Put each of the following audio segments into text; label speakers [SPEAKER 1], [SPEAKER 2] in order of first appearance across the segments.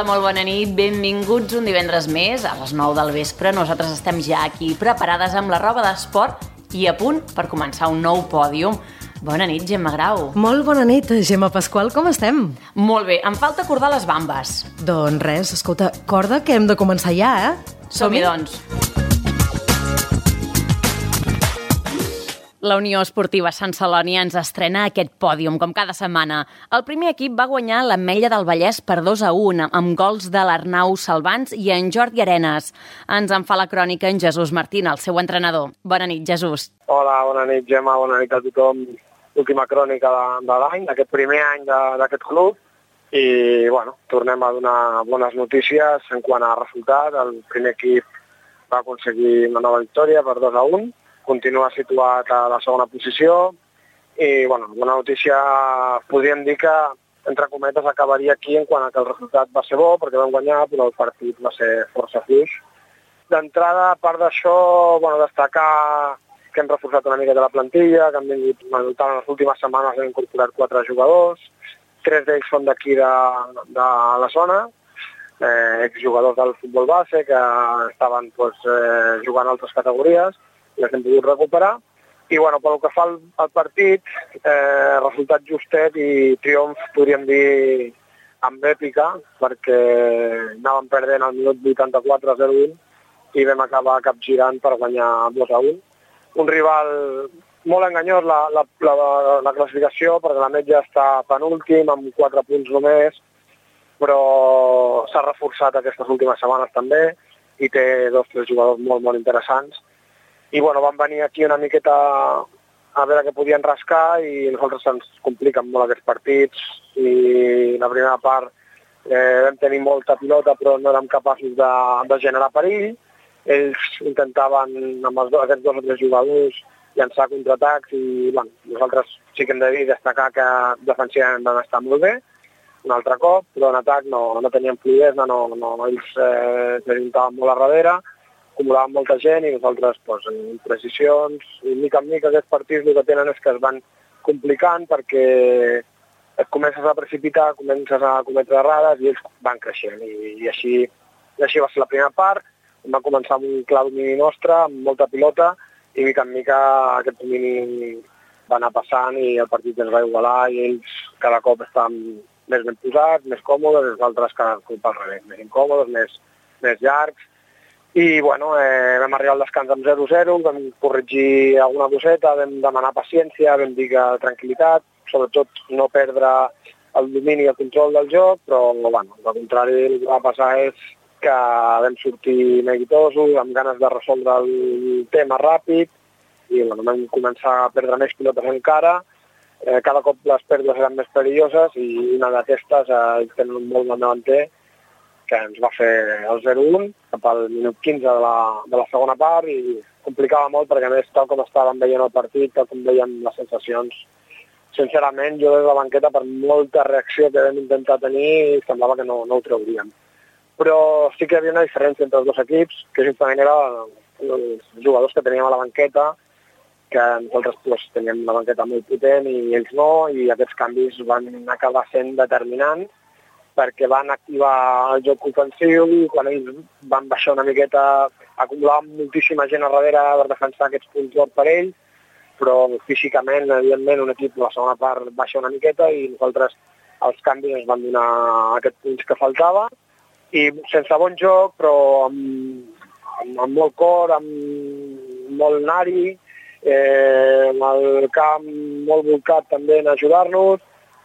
[SPEAKER 1] molt bona nit, benvinguts un divendres més a les 9 del vespre. Nosaltres estem ja aquí preparades amb la roba d'esport i a punt per començar un nou pòdium. Bona nit, Gemma Grau.
[SPEAKER 2] Molt bona nit, Gemma Pasqual, com estem?
[SPEAKER 1] Molt bé, em falta acordar les bambes.
[SPEAKER 2] Doncs res, escolta, corda que hem de començar ja,
[SPEAKER 1] Som-hi, doncs. La Unió Esportiva Sant Celoni ens estrena aquest pòdium, com cada setmana. El primer equip va guanyar l'Ametlla del Vallès per 2-1, amb gols de l'Arnau Salvans i en Jordi Arenas. Ens en fa la crònica en Jesús Martín, el seu entrenador. Bona nit, Jesús.
[SPEAKER 3] Hola, bona nit, Gemma, bona nit a tothom. L'última crònica de l'any, d'aquest primer any d'aquest club. I, bueno, tornem a donar bones notícies en quant a resultat. El primer equip va aconseguir una nova victòria per 2-1. Continua situat a la segona posició i, bueno, bona notícia, podríem dir que, entre cometes, acabaria aquí en quant a que el resultat va ser bo, perquè vam guanyar, però el partit va ser força fluix. D'entrada, a part d'això, bueno, destacar que hem reforçat una mica de la plantilla, que han vingut en les últimes setmanes, hem incorporat 4 jugadors, 3 d'ells són d'aquí de la zona, exjugadors del futbol base que estaven jugant a altres categories, i les hem pogut recuperar. I, bueno, pel que fa al partit, resultat justet i triomf, podríem dir, amb èpica, perquè anàvem perdent al minut 84-0-1 i vam acabar capgirant per guanyar 2-1. Un rival molt enganyós, la classificació, perquè l'Ametlla està penúltim, amb 4 punts només, però s'ha reforçat aquestes últimes setmanes també i té 2 o 3 jugadors molt, molt interessants. I, bueno, vam venir aquí una miqueta a veure què podien rascar i nosaltres ens compliquen molt aquests partits i la primera part vam tenir molta pilota però no érem capaços de generar perill. Ells intentaven amb aquests 2 o 3 jugadors llançar contraatacs i, bueno, nosaltres sí que hem de dir destacar que defensivament vam estar molt bé un altre cop, però en atac no teníem fluidesa, ells s'ajuntaven molt a darrere, acumulaven molta gent i nosaltres en precisions i mica en mica aquests partits el que tenen és que es van complicant perquè et comences a precipitar, comences a cometre errades i ells van creixent i així va ser la primera part. Va començar amb un clar domini nostre, amb molta pilota i mica en mica aquest domini va anar passant i el partit es va igualar i ells cada cop estaven més ben posats, més còmodes, els altres cada cop al revés, més incòmodes, més llargs. I, bueno, vam arribar al descans amb 0-0, vam corregir alguna coseta, vam demanar paciència, vam dir que tranquil·litat, sobretot no perdre el domini i el control del joc, però, bueno, al contrari, el que va passar és que vam sortir neguitosos, amb ganes de resoldre el tema ràpid, i, bueno, vam començar a perdre més pilotes encara, cada cop les pèrdues eren més perilloses i una d'aquestes, ells tenen un molt bon davanter, que ens va fer el 0-1 cap al minut 15 de la segona part i complicava molt perquè, a més, tal com estàvem veient el partit, tal com veiem les sensacions, sincerament, jo des de la banqueta, per molta reacció que vam intentar tenir, semblava que no ho trauríem. Però sí que hi havia una diferència entre els 2 equips, que justament eren els jugadors que teníem a la banqueta, que nosaltres teníem una banqueta molt potent i ells no, i aquests canvis van acabar sent determinants perquè van activar el joc ofensiu i quan ells van baixar una miqueta acumulaven moltíssima gent a darrere per defensar aquests punts d'or per ells, però físicament, evidentment, un equip a la segona part baixa una miqueta i nosaltres els canvis ens van donar aquests punts que faltava i sense bon joc, però amb molt cor, amb molt nari, amb el camp molt volcat també en ajudar-nos,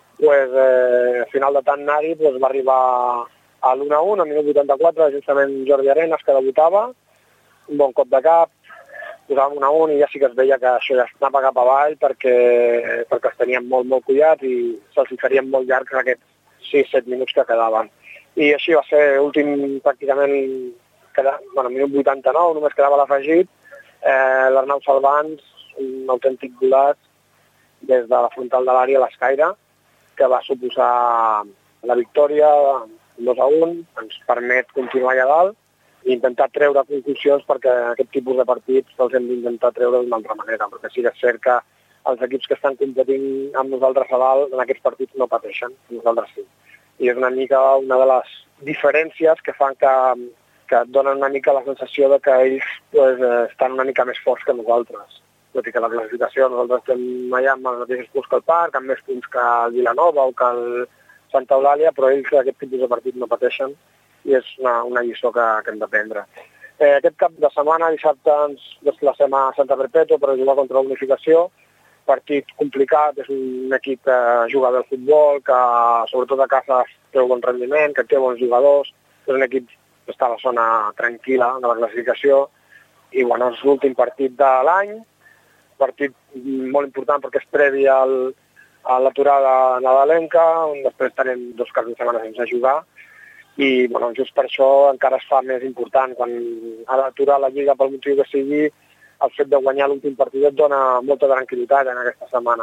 [SPEAKER 3] al final de tant anar-hi va arribar a l'1-1, al minut 84, justament Jordi Arenas, que debutava, un bon cop de cap, posàvem 1-1 i ja sí que es veia que això ja anava cap avall perquè els teníem molt collats i se'ls farien molt llargs aquests 6-7 minuts que quedaven. I així va ser últim pràcticament, minut 89, només quedava l'afegit, l'Arnau Salvans, un autèntic golaç des de la frontal de l'àrea a l'escaire, que va suposar la victòria 2-1, ens permet continuar allà dalt i intentar treure conclusions perquè aquest tipus de partits els hem d'intentar treure d'una altra manera, perquè sí que és cert que els equips que estan competint amb nosaltres a dalt en aquests partits no pateixen, nosaltres sí. i és una mica una de les diferències que fan que et donen una mica la sensació de que ells estan una mica més forts que nosaltres. Tot i que la classificació nosaltres estem allà amb els mateixos punts que el Parc, amb més punts que el Vilanova o que el Santa Eulàlia, però ells aquest tipus de partit no pateixen i és una lliçó que hem d'aprendre. Aquest cap de setmana, dissabte, ens desplacem a Santa Perpètua per jugar contra la Unificació. Partit complicat, és un equip que juga bé al futbol, que sobretot a casa té un bon rendiment, que té bons jugadors, és un equip que està a la zona tranquil·la de la classificació i bueno, és l'últim partit de l'any, partit molt important perquè és previ a l'aturada nadalenca, on després estarem 2 caps de setmana sense jugar i bueno, just per això encara es fa més important. Quan ha d'aturar la Lliga pel motiu que sigui, el fet de guanyar l'últim partit et dona molta tranquil·litat en aquesta setmana.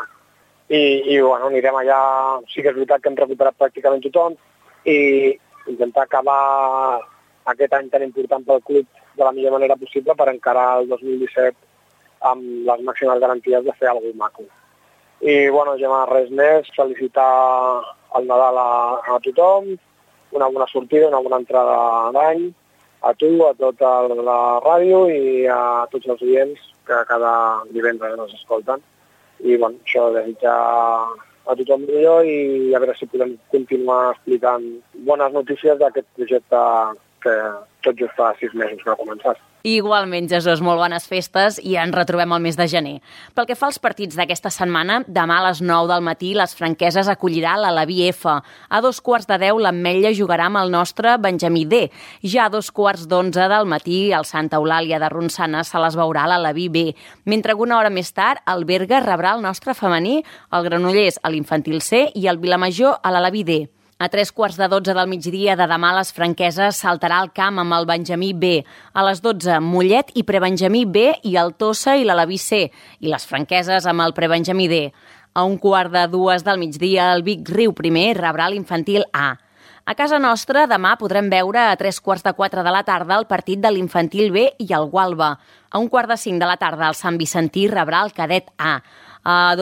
[SPEAKER 3] I bueno, anirem allà, sí que és veritat que hem recuperat pràcticament tothom i intentar acabar aquest any tan important pel club de la millor manera possible per encarar el 2017 amb les màximes garanties de fer alguna cosa maco. I bueno, Gemma, res més, felicitar el Nadal a tothom, una bona sortida, una bona entrada d'any, a tu, a tota la ràdio i a tots els oients que cada divendres ens escolten. I bueno, això, desitjar a tothom millor i a veure si podem continuar explicant bones notícies d'aquest projecte que tot just fa 6 mesos que ha començat.
[SPEAKER 1] Igualment, Jesús, molt bones festes i ens retrobem el mes de gener. Pel que fa als partits d'aquesta setmana, demà a les 9 del matí les Franqueses acollirà l'Alaví F. A 9:15 l'Ametlla jugarà amb el nostre Benjamí D. Ja a 11:15 del matí el Santa Eulàlia de Ronçana se les veurà a l'Alaví B. Mentre que una hora més tard el Berga rebrà el nostre femení, el Granollers a l'Infantil C i el Vilamajor a l'Alaví D. A 11:45 del migdia de demà les Franqueses saltarà al camp amb el Benjamí B. A les 12, Mollet i Prebenjamí B i el Tossa i l'Alaví C. I les Franqueses amb el Prebenjamí D. A 1:15 del migdia el Vic Riu I rebrà l'Infantil A. A casa nostra demà podrem veure a 3:15 de la tarda el partit de l'Infantil B i el Gualba. A 1:45 de la tarda el Sant Vicentí rebrà el Cadet A. A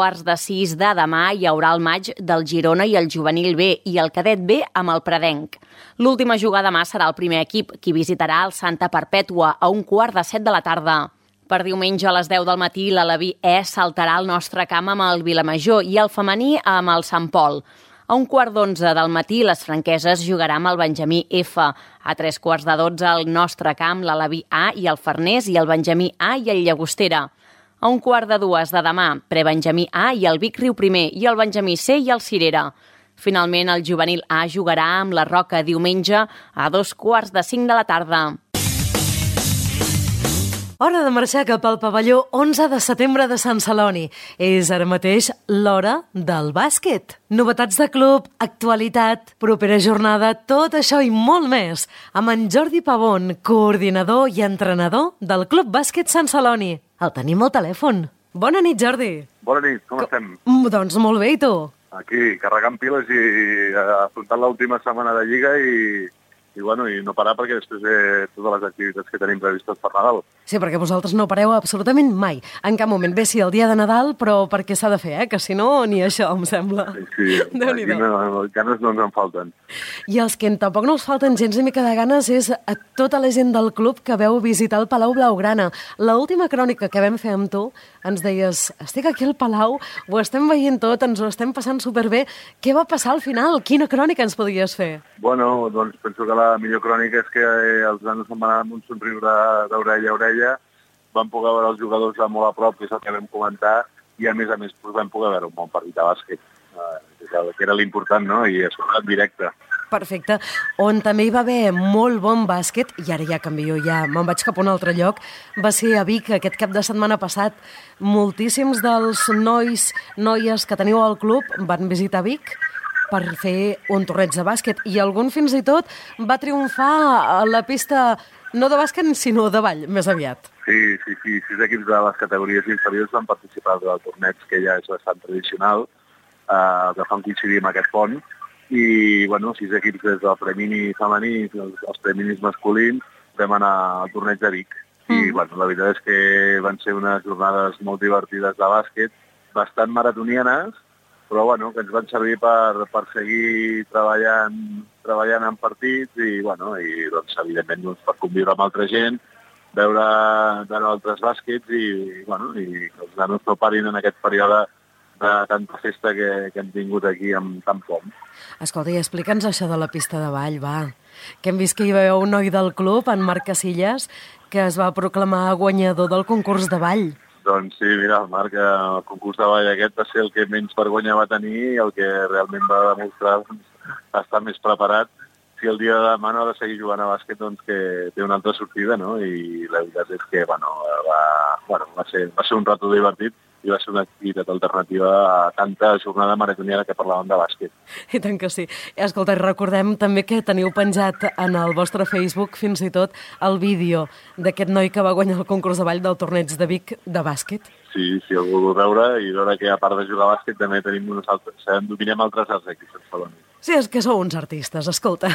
[SPEAKER 1] 5:45 de demà hi haurà el maig del Girona i el Juvenil B i el Cadet B amb el Predenc. L'última jugada demà serà el primer equip, qui visitarà el Santa Perpètua a 6:45 de la tarda. Per diumenge a les 10 del matí l'Alaví E saltarà al nostre camp amb el Vilamajor i el femení amb el Sant Pol. A 1:15 del matí les Franqueses jugarà amb el Benjamí F. A 3:15 el nostre camp l'Alaví A i el Farners i el Benjamí A i el Llagostera. A 1:15 de demà, Prebenjamí A i el Vic Riu I i el Benjamí C i el Cirera. Finalment, el Juvenil A jugarà amb la Roca diumenge a 4:45 de la tarda.
[SPEAKER 2] Hora de marxar cap al pavelló 11 de setembre de Sant Celoni. És ara mateix l'hora del bàsquet. Novetats de club, actualitat, propera jornada, tot això i molt més amb en Jordi Pavón, coordinador i entrenador del Club Bàsquet Sant Celoni. El tenim al telèfon. Bona nit, Jordi.
[SPEAKER 4] Bona nit, com estem?
[SPEAKER 2] Doncs molt bé, i tu?
[SPEAKER 4] Aquí, carregant piles i afrontant l'última setmana de Lliga i no parar perquè després de totes les activitats que tenim previstes per Nadal.
[SPEAKER 2] Sí, perquè vosaltres no pareu absolutament mai, en cap moment. Bé, sí, el dia de Nadal, però perquè s'ha de fer, que si no, ni això, em sembla.
[SPEAKER 4] Sí, ganes no ens en falten.
[SPEAKER 2] I els que tampoc no us falten gens ni mica de ganes és a tota la gent del club que veu visitar el Palau Blaugrana. L'última crònica que vam fer amb tu ens deies, estic aquí al Palau, ho estem veient tot, ens ho estem passant superbé. Què va passar al final? Quina crònica ens podries fer?
[SPEAKER 4] Bueno, doncs penso que la millor crònica és que els nanos se'n van anar amb un somriure d'orella a orella, vam poder veure els jugadors de molt a prop, que és el que vam comentar, i a més vam poder veure un bon partit de bàsquet, que era l'important, no? I es va en directe.
[SPEAKER 2] Perfecte. On també hi va haver molt bon bàsquet, i ara ja canvio, ja me'n vaig cap a un altre lloc, va ser a Vic aquest cap de setmana passat. Moltíssims dels noies que teniu al club van visitar Vic per fer un torneig de bàsquet i algun fins i tot va triomfar a la pista no de bàsquet sinó de ball, més aviat.
[SPEAKER 4] Sí, 6 equips de les categories inferiors van participar del torneig que ja és bastant tradicional, que fan coincidir amb aquest pont, i 6 equips des del premini femení i els preminis masculins vam anar al torneig de Vic. I la veritat és que van ser unes jornades molt divertides de bàsquet, bastant maratonianes, però bueno, que ens van servir per seguir treballant en partits i, bueno, i doncs, evidentment, doncs, per conviure amb altra gent, veure altres bàsquets i, bueno, i que els nanos no parin en aquest període de tanta festa que hem tingut aquí amb tant pom.
[SPEAKER 2] Escolta, i explica'ns això de la pista de ball, va. Que hem vist que hi va haver un noi del club, en Marc Casillas, que es va proclamar guanyador del concurs de ball.
[SPEAKER 4] Doncs sí, mira, el Marc, el concurs de ball aquest va ser el que menys vergonya va tenir i el que realment va demostrar estar més preparat. Si el dia de demà no ha de seguir jugant a bàsquet, doncs que té una altra sortida, no? I la veritat és que, va ser un rato divertit i va ser una activitat alternativa a tanta jornada maratoniana que parlàvem de bàsquet.
[SPEAKER 2] I tant que sí. Escolta, recordem també que teniu penjat en el vostre Facebook fins i tot el vídeo d'aquest noi que va guanyar el concurs de ball del torneig de Vic de bàsquet.
[SPEAKER 4] Sí, si heu volgut veure, i veure que a part de jugar a bàsquet també dominem altres arts aquí a Barcelona.
[SPEAKER 2] Sí, és que sou uns artistes, escolta.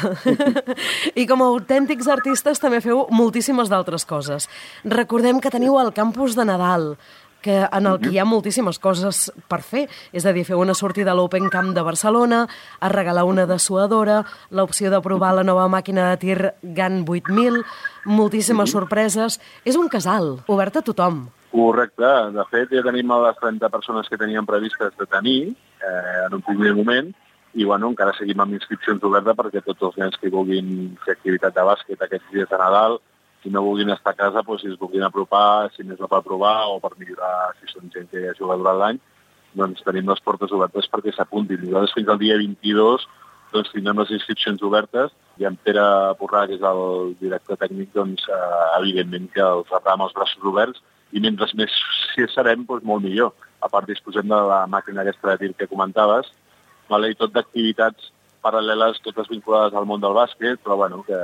[SPEAKER 2] I com a autèntics artistes també feu moltíssimes d'altres coses. Recordem que teniu el campus de Nadal, en el que hi ha moltíssimes coses per fer. És a dir, fer una sortida a l'Open Camp de Barcelona, a regalar una dessuadora, l'opció de provar la nova màquina de tir GAN 8000, moltíssimes sorpreses. És un casal, obert a tothom.
[SPEAKER 4] Correcte. De fet, ja tenim les 30 persones que teníem previstes de tenir en un primer moment i, bueno, encara seguim amb inscripcions obertes perquè tots els nens que vulguin fer activitat de bàsquet aquests dies de Nadal, si no vulguin estar a casa, doncs, si es vulguin apropar, si més no per provar o per millorar, si són gent que ja juga durant l'any, doncs tenim les portes obertes perquè s'apuntin. Nosaltres fins al dia 22 doncs, tindrem les inscripcions obertes i en Pere Porrà, que és el director tècnic, doncs, evidentment que els rebrà amb els braços oberts i mentre més si serem, doncs, molt millor. A part, disposem de la màquina aquesta de tir que comentaves, i tot d'activitats paral·leles, totes vinculades al món del bàsquet, però bueno, que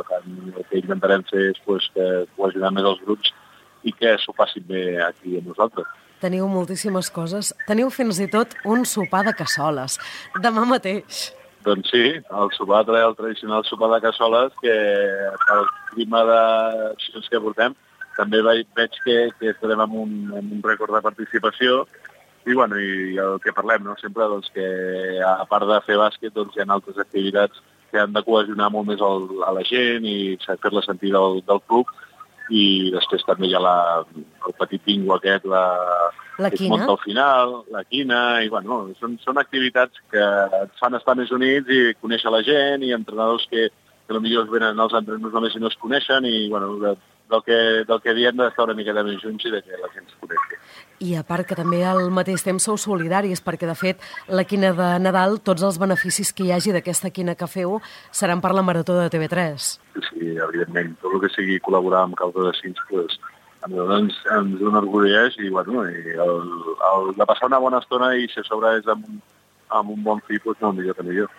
[SPEAKER 4] el que intentarem fer és que cohesionar més els grups i que s'ho passin bé aquí amb nosaltres.
[SPEAKER 2] Teniu moltíssimes coses. Teniu fins i tot un sopar de cassoles, demà mateix.
[SPEAKER 4] Doncs sí, el tradicional sopar de cassoles, que el clima d'accions que portem, també veig que estarem amb un rècord de participació. I, bueno, i el que parlem, no? Sempre doncs, que a part de fer bàsquet doncs, hi ha altres activitats que han de cohesionar molt més a la gent i fer-la sentir del club. I després també hi ha el petit bingo aquest,
[SPEAKER 2] la
[SPEAKER 4] que es munta al final, la quina, i bueno, són activitats que et fan estar més units i conèixer la gent, i entrenadors que potser venen als entrenadors només si no es coneixen, i bueno, del que diem d'estar una miqueta més junts i de que la gent es coneixi.
[SPEAKER 2] I a part que també al mateix temps sou solidaris, perquè de fet la quina de Nadal, tots els beneficis que hi hagi d'aquesta quina que feu seran per la Marató de TV3.
[SPEAKER 4] Sí, evidentment, tot el que sigui col·laborar amb causa de cins, doncs, ens enorgulleix i, bueno, el de passar una bona estona i si a sobre és amb un bon fi, doncs no, millor que millor.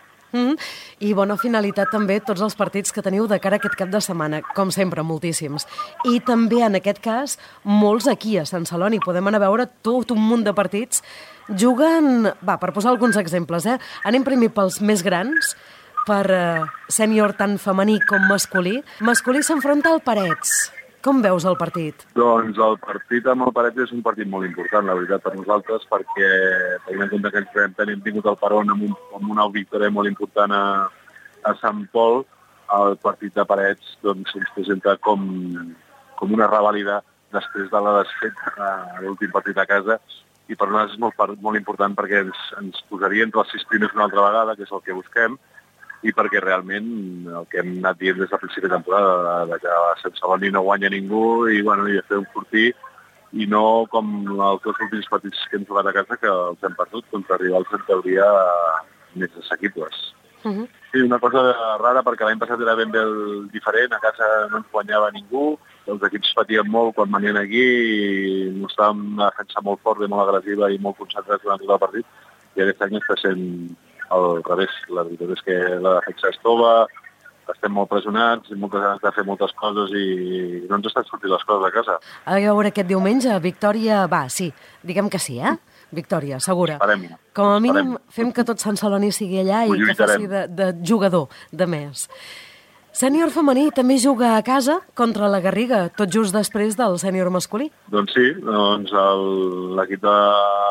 [SPEAKER 2] I bona finalitat també tots els partits que teniu de cara a aquest cap de setmana, com sempre, moltíssims. I també, en aquest cas, molts aquí a Sant Celoni. Podem anar a veure tot un munt de partits. Juguen, per posar alguns exemples, anem primer pels més grans, per sènior tant femení com masculí. Masculí s'enfronta al Parets. Com veus el partit?
[SPEAKER 4] Doncs el partit amb el Parets és un partit molt important, la veritat, per nosaltres, perquè tenint en compte que ens hem tingut el Peron amb una victòria molt important a Sant Pol, el partit de Parets doncs, ens presenta com una revàlida després de la desfeta a l'últim partit a casa, i per nosaltres és molt important perquè ens posaria entre els 6 primers una altra vegada, que és el que busquem, i perquè realment el que hem anat dient des del principi de temporada, que a Sant Celoni no guanya ningú i de fer un fortí, i no com els dos últims partits que hem jugat a casa, que els hem perdut contra rivals en teoria més assequibles. Sí, una cosa rara, perquè l'any passat era ben bé diferent, a casa no ens guanyava ningú, els equips patien molt quan venien aquí i mostràvem una defensa molt forta i molt agressiva i molt concentrats durant tot el partit, i aquest any està sent al revés. La veritat és que la defensa es tova, estem molt pressionats, moltes ganes de fer moltes coses i no ens estan sortint les coses a casa.
[SPEAKER 2] A veure, aquest diumenge, victòria, sí, diguem que sí, victòria, segura.
[SPEAKER 4] Esperem.
[SPEAKER 2] Com a mínim fem que tot Sant Celoni sigui allà i que faci de jugador, de més. Sènior femení també juga a casa contra la Garriga, tot just després del sènior masculí.
[SPEAKER 4] Doncs sí, l'equip de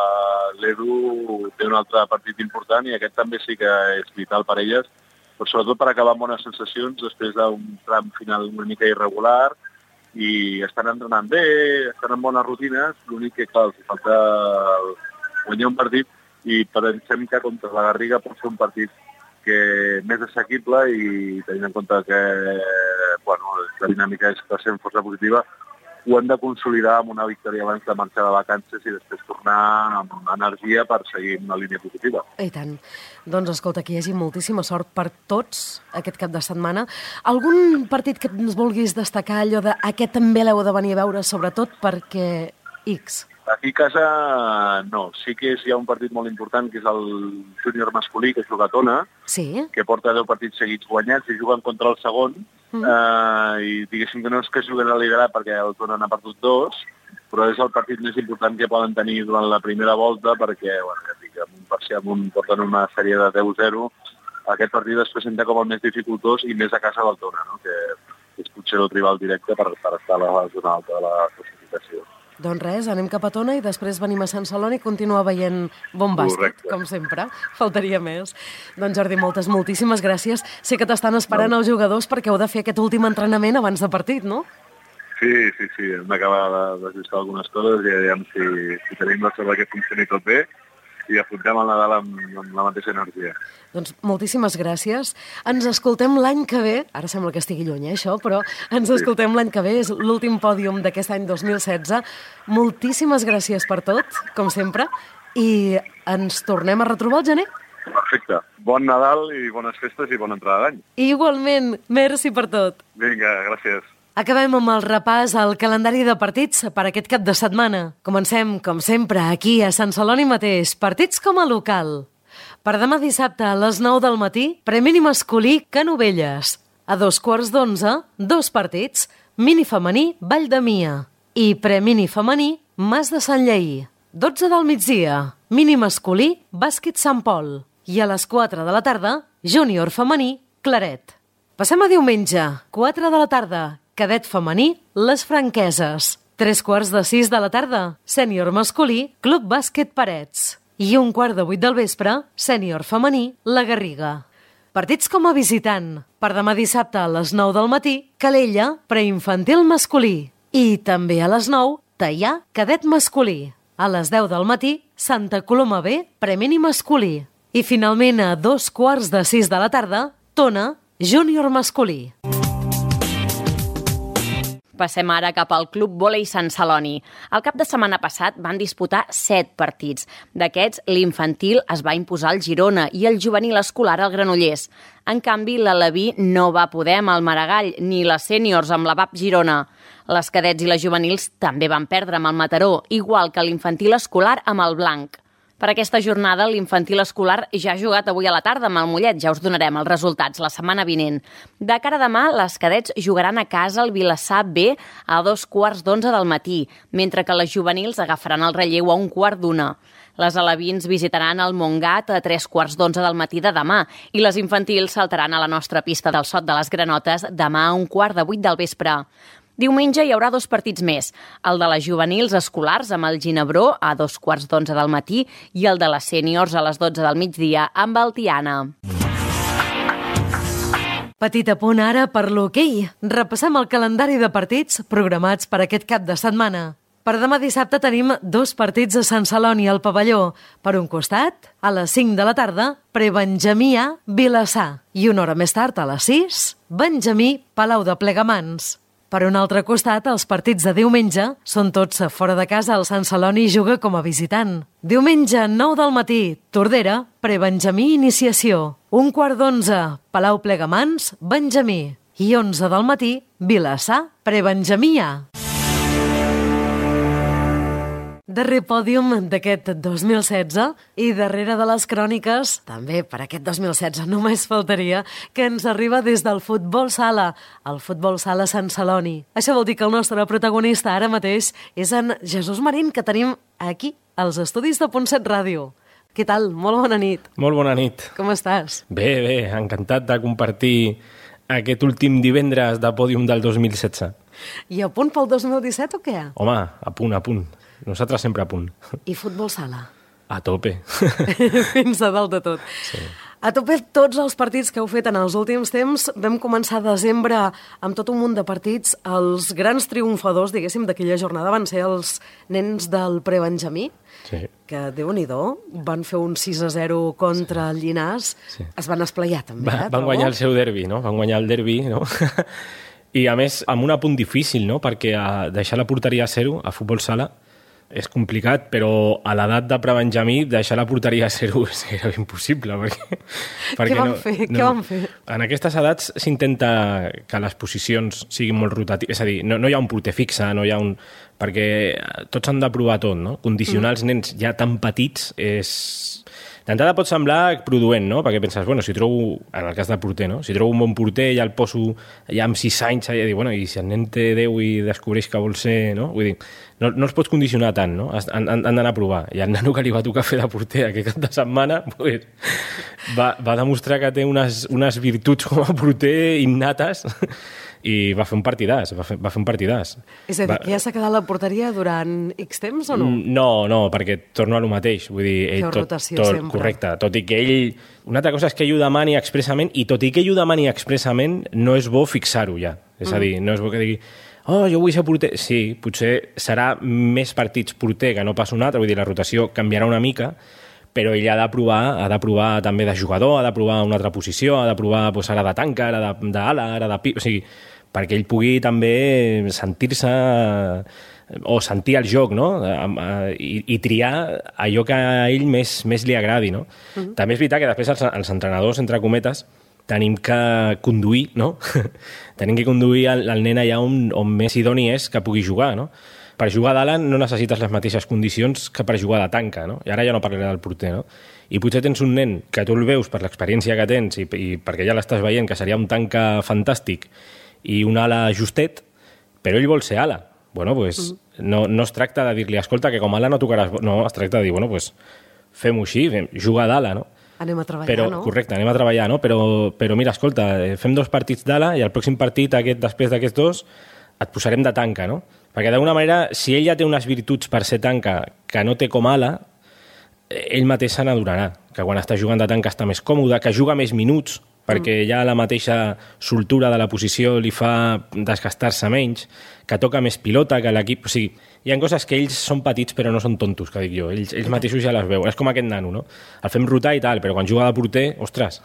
[SPEAKER 4] l'Edu té un altre partit important i aquest també sí que és vital per elles, però sobretot per acabar amb bones sensacions després d'un tram final una mica irregular i estan entrenant bé, estan en bones rutines, l'únic que, clar, els falta guanyar un partit i pensem que contra la Garriga pot ser un partit que més assequible i tenint en compte que la dinàmica és que sent força positiva, ho hem de consolidar amb una victòria abans de marxar de vacances i després tornar amb energia per seguir una línia positiva.
[SPEAKER 2] I tant. Doncs escolta, que hi hagi moltíssima sort per tots aquest cap de setmana. Algun partit que ens vulguis destacar, allò de aquest també l'heu de venir a veure, sobretot perquè X?
[SPEAKER 4] Aquí a casa no, sí que hi ha un partit molt important que és el júnior masculí, que juga a Tona,
[SPEAKER 2] sí?
[SPEAKER 4] Que porta 10 partits seguits guanyats i juguen contra el segon, i diguéssim que no és que juguen a liderar perquè el Tona n'ha perdut 2, però és el partit més important que poden tenir durant la primera volta perquè, porten una sèrie de 10-0, aquest partit es presenta com el més dificultós i més a casa del Tona, no? Que és potser el rival directe per estar a la zona alta de la classificació.
[SPEAKER 2] Doncs res, anem cap a Tona i després venim a Sant Celoni i continuar veient bon bàsquet,
[SPEAKER 4] correcte,
[SPEAKER 2] com sempre. Faltaria més. Doncs Jordi, moltíssimes gràcies. Sé que t'estan esperant els jugadors perquè heu de fer aquest últim entrenament abans de partit, no?
[SPEAKER 4] Sí, hem d'acabar d'ajustar algunes coses i aviam si tenim la sort que funcioni tot bé i afrontem el Nadal amb la mateixa energia.
[SPEAKER 2] Doncs moltíssimes gràcies. Ens escoltem l'any que ve, ara sembla que estigui lluny, això, però ens escoltem l'any que ve, és l'últim pòdium d'aquest any 2016. Moltíssimes gràcies per tot, com sempre, i ens tornem a retrobar al gener.
[SPEAKER 4] Perfecte. Bon Nadal i bones festes i bona entrada d'any.
[SPEAKER 2] Igualment, merci per tot.
[SPEAKER 4] Vinga, gràcies.
[SPEAKER 2] Acabem amb el repàs al calendari de partits per aquest cap de setmana. Comencem, com sempre, aquí a Sant Celoni mateix, partits com a local. Per demà dissabte a les 9 del matí, premini masculí Canovelles. A 2:15, 2 partits, mini femení Vall de Mia i premini femení Mas de Sant Lleí. 12 del migdia, mini masculí Bàsquet Sant Pol. I a les 4 de la tarda, júnior femení Claret. Passem a diumenge, 4 de la tarda, cadet femení Les Franqueses. 3:45 de la tarda, sènior masculí Club Bàsquet Parets. I 7:15 del vespre, sènior femení La Garriga. Partits com a visitant. Per demà dissabte a les 9 del matí, Calella, preinfantil masculí. I també a les 9, Teià, cadet masculí. A les 10 del matí, Santa Coloma B, premini masculí. I finalment a 2:15 de la tarda, Tona, júnior masculí.
[SPEAKER 1] Passem ara cap al Club Vòlei Sant Celoni. El cap de setmana passat van disputar 7 partits. D'aquests, l'infantil es va imposar al Girona i el juvenil escolar al Granollers. En canvi, l'Aleví no va poder amb el Maragall, ni les sèniors amb la VAP Girona. Les cadets i les juvenils també van perdre amb el Mataró, igual que l'infantil escolar amb el Blanc. Per aquesta jornada, l'infantil escolar ja ha jugat avui a la tarda amb el Mollet. Ja us donarem els resultats la setmana vinent. De cara a demà, les cadets jugaran a casa al Vilassar B a 2:15 del matí, mentre que les juvenils agafaran el relleu a 1:15. Les alevins visitaran el Montgat a 3:15 del matí de demà i les infantils saltaran a la nostra pista del Sot de les Granotes demà a 7:15 del vespre. Diumenge hi haurà 2 partits més, el de les juvenils escolars amb el Ginebró a 2:15 del matí i el de les sèniors a les 12 del migdia amb el Tiana.
[SPEAKER 2] Petit apunt ara per l'hoquei. Repassem el calendari de partits programats per aquest cap de setmana. Per demà dissabte tenim 2 partits a Sant Celoni al pavelló. Per un costat, a les 5 de la tarda, Prebenjamí A, Vilassar. I una hora més tard, a les 6, Benjamí, Palau de Plegamans. Per un altre costat, els partits de diumenge són tots fora de casa. El Sant Celoni juga com a visitant. Diumenge, 9 del matí, Tordera, Prebenjamí Iniciació. 1:15, Palau Plegamans, Benjamí. I 11 del matí, Vilassar, Prebenjamí A. Darrer pòdium d'aquest 2016 i darrere de les cròniques, també per aquest 2016 només faltaria, que ens arriba des del Futbol Sala, el Futbol Sala Sant Celoni. Això vol dir que el nostre protagonista ara mateix és en Jesús Marín, que tenim aquí, als estudis de Punt7 Ràdio. Què tal? Molt bona nit.
[SPEAKER 5] Molt bona nit.
[SPEAKER 2] Com estàs?
[SPEAKER 5] Bé, encantat de compartir aquest últim divendres de pòdium del 2016.
[SPEAKER 2] I a punt pel 2017 o què?
[SPEAKER 5] Home, a punt. Nosaltres sempre a punt.
[SPEAKER 2] I futbol sala?
[SPEAKER 5] A tope.
[SPEAKER 2] Fins a dalt de tot.
[SPEAKER 5] Sí.
[SPEAKER 2] A tope tots els partits que heu fet en els últims temps. Vam començar desembre amb tot un munt de partits. Els grans triomfadors, diguéssim, d'aquella jornada van ser els nens del prebenjamí,
[SPEAKER 5] Sí.
[SPEAKER 2] que, Déu-n'hi-do, van fer un 6-0 contra el Llinars.
[SPEAKER 5] Sí.
[SPEAKER 2] Es van esplaiar, també,
[SPEAKER 5] Van guanyar el seu derbi, no? Van guanyar el derbi, no? I, a més, amb un apunt difícil, no? Perquè deixar la porteria a 0 a futbol sala és complicat, però a l'edat de prebenjamí deixar la porteria a 0 és gairebé impossible.
[SPEAKER 2] Què van fer? Què van fer?
[SPEAKER 5] En aquestes edats s'intenta que les posicions siguin molt rotatives. És a dir, no hi ha un porter fixe, no hi ha un... perquè tots han de provar tot, no? Condicionar els nens ja tan petits és... D'entrada pot semblar produent, no? Perquè penses, bueno, si trobo, en el cas del porter, no? Si trobo un bon porter, ja el poso ja amb 6 anys, ja dic, bueno, i si el nen té 10 i descobreix que vol ser, no? Vull dir, no els pots condicionar tant, no? Han d'anar a provar. I el nano que li va tocar fer de porter aquest cap de setmana, pues, va demostrar que té unes virtuts com a porter innates i va fer un partidàs, va fer un partidàs.
[SPEAKER 2] És a dir, que ja s'ha quedat la porteria durant X temps o no?
[SPEAKER 5] No, perquè torno a lo mateix. Vull dir, ell
[SPEAKER 2] rotació sempre.
[SPEAKER 5] Correcte, tot i que ell... Una altra cosa és que ell ho demani expressament, i tot i que ell ho demani expressament, no és bo fixar-ho ja. És a dir, no és bo que digui jo vull ser porter. Sí, potser serà més partits porter que no pas un altre, vull dir, la rotació canviarà una mica, però ell ha de provar també de jugador, ha de provar una altra posició, ha de provar ara de tanca, ara d'ala, ara de pip... O sigui, perquè ell pugui també sentir-se o sentir el joc, no? I triar allò que a ell més li agradi, no? També és veritat que després els entrenadors, entre cometes, tenim que conduir, no? Tenim que conduir el nen allà on més idoni és que pugui jugar, no? Per jugar d'ala no necessites les mateixes condicions que per jugar de tanca, no? I ara ja no parlaré del porter, no? I potser tens un nen que tu el veus per l'experiència que tens i perquè ja l'estàs veient, que seria un tanca fantàstic i un ala justet, però ell vol ser ala. Bueno, pues, no es tracta de dir-li, escolta, que com ala no tocaràs... No, es tracta de dir, bueno, pues, fem-ho així, juga d'ala, no?
[SPEAKER 2] Anem a treballar, no?
[SPEAKER 5] Correcte, anem a treballar, no? Però mira, escolta, fem 2 partits d'ala i el pròxim partit, després d'aquests 2, et posarem de tanca, no? Perquè d'alguna manera, si ell ja té unes virtuts per ser tanca que no té com ala, ell mateix se n'adonarà, que quan està jugant de tanca està més còmode, que juga més minuts, perquè ja la mateixa soltura de la posició li fa desgastar-se menys, que toca més pilota, que l'equip... O sigui, hi ha coses que ells són petits però no són tontos, que dic jo. Ells mateixos ja les veuen. És com aquest nano, no? El fem rotar i tal, però quan juga de porter, ostres,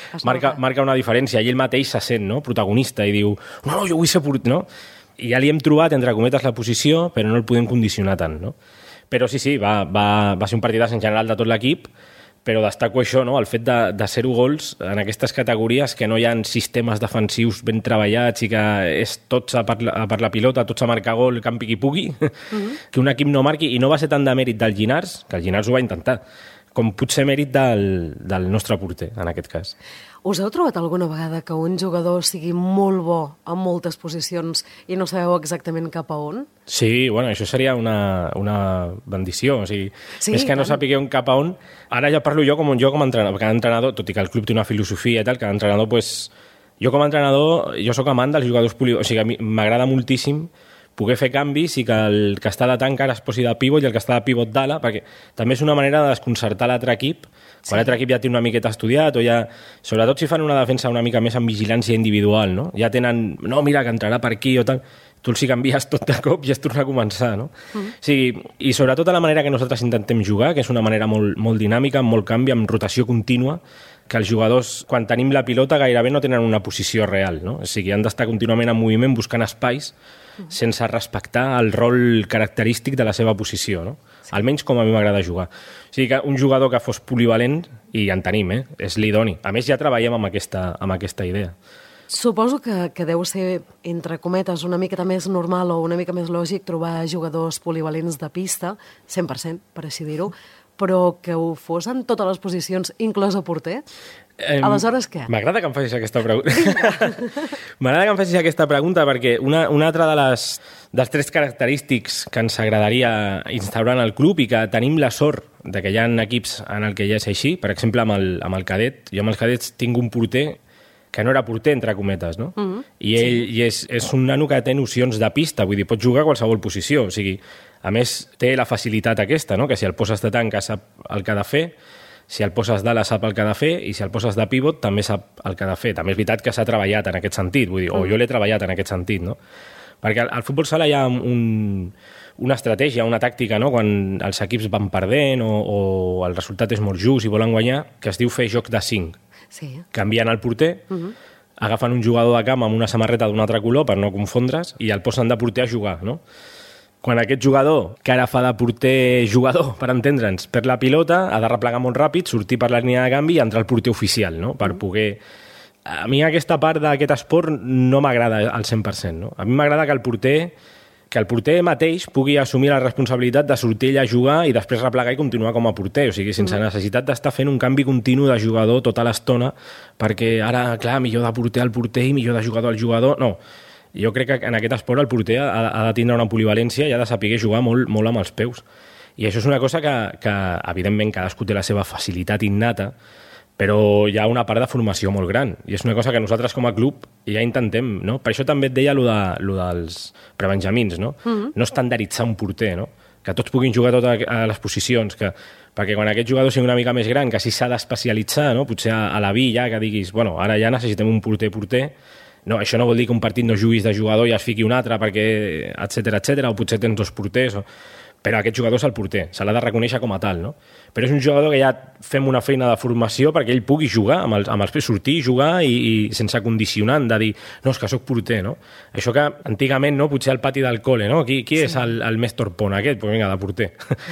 [SPEAKER 5] marca una diferència. I ell mateix se sent, no?, protagonista i diu, no, jo vull ser porter, no? I ja li hem trobat, entre cometes, la posició, però no el podem condicionar tant, no? Però sí, va ser un partidàs en general de tot l'equip, però destaco això, no? El fet de 0 gols en aquestes categories, que no hi ha sistemes defensius ben treballats i que és tots a per la pilota, tots a marcar gol, campi qui pugui, que un equip no marqui, i no va ser tant de mèrit del Llinars, que el Llinars ho va intentar, com potser mèrit del nostre porter, en aquest cas.
[SPEAKER 2] Us heu trobat alguna vegada que un jugador sigui molt bo en moltes posicions i no sabeu exactament cap a on?
[SPEAKER 5] Sí, bueno, això seria una bendició. O sigui,
[SPEAKER 2] sí,
[SPEAKER 5] més que no sapigueu cap a on. Ara ja parlo jo com a entrenador, perquè cada entrenador, tot i que el club té una filosofia i tal, cada entrenador, pues, jo com a entrenador, jo sóc amant dels jugadors o sigui, a mi m'agrada moltíssim poder fer canvis i que el que està de tanca ara es posi de pivot i el que està de pivot d'ala, perquè també és una manera de desconcertar l'altre equip, quan l'altre equip ja té una miqueta estudiat, o ja, sobretot si fan una defensa una mica més amb vigilància individual, no? Ja tenen, no, mira, que entrarà per aquí o tal, tu els hi canvies tot de cop i es torna a començar, no? O sigui, i sobretot a la manera que nosaltres intentem jugar, que és una manera molt, molt dinàmica, amb molt canvi, amb rotació contínua, que els jugadors, quan tenim la pilota, gairebé no tenen una posició real, no? O sigui, han d'estar contínuament en moviment, buscant espais, sense respectar el rol característic de la seva posició, no? Sí. Almenys com a mi m'agrada jugar. O sigui, que un jugador que fos polivalent, i en tenim, és l'idoni. A més, ja treballem amb aquesta idea.
[SPEAKER 2] Suposo que deu ser, entre cometes, una miqueta més normal o una mica més lògic trobar jugadors polivalents de pista, 100%, per així dir-ho, però que ho fos en totes les posicions, inclòs a porter? Aleshores, què?
[SPEAKER 5] M'agrada que em facis aquesta pregunta. M'agrada que em facis aquesta pregunta perquè una altra dels trets característics que ens agradaria instaurar en el club i que tenim la sort de que hi ha equips en el que ja és així, per exemple, amb el cadet. Jo amb els cadets tinc un porter que no era porter, entre cometes, no? I ell és un nano que té nocions de pista, vull dir, pot jugar a qualsevol posició, o sigui, a més, té la facilitat aquesta, no? Que si el poses de tanca sap el que ha de fer, si el poses d'ala sap el que ha de fer i si el poses de pivot també sap el que ha de fer. També és veritat que s'ha treballat en aquest sentit, vull dir, o jo l'he treballat en aquest sentit, no? Perquè al futbol sala hi ha una estratègia, una tàctica, no? Quan els equips van perdent o el resultat és molt just i volen guanyar, que es diu fer joc de 5.
[SPEAKER 2] Sí.
[SPEAKER 5] Canvien el porter, agafen un jugador de camp amb una samarreta d'un altre color per no confondre's i el posen de porter a jugar, no? Quan aquest jugador, que ara fa de porter jugador, per entendre'ns, perd la pilota, ha de replegar molt ràpid, sortir per la línia de canvi i entrar el porter oficial, no? Per poder... A mi aquesta part d'aquest esport no m'agrada al 100%, no? A mi m'agrada que el porter mateix pugui assumir la responsabilitat de sortir ell a jugar i després replegar i continuar com a porter, o sigui, sense necessitat d'estar fent un canvi continu de jugador tota l'estona, perquè ara, clar, millor de porter al porter i millor de jugador al jugador... No, jo crec que en aquest esport el porter ha de tindre una polivalència i ha de saber jugar molt, molt amb els peus. I això és una cosa que evidentment, cadascú té la seva facilitat innata, però hi ha una part de formació molt gran. I és una cosa que nosaltres com a club ja intentem, no? Per això també et deia lo dels prebenjamins, no? No estandarditzar un porter, no? Que tots puguin jugar totes les posicions, perquè quan aquest jugador sigui una mica més gran, que sí s'ha d'especialitzar, no? Potser a la vi ja, que diguis, bueno, ara ja necessitem un porter, no, això no vol dir que un partit no juguis de jugador i es fiqui un altre, perquè, etc, o potser tens 2 porters, però aquest jugador és el porter, se l'ha de reconèixer com a tal, no? Però és un jugador que ja fem una feina de formació perquè ell pugui jugar, amb els pes sortir, jugar i sense condicionant, de dir, no, és que soc porter, no? Això que antigament, no, potser al pati del col·le, no? Qui és el més torpon aquest? Doncs vinga, de porter.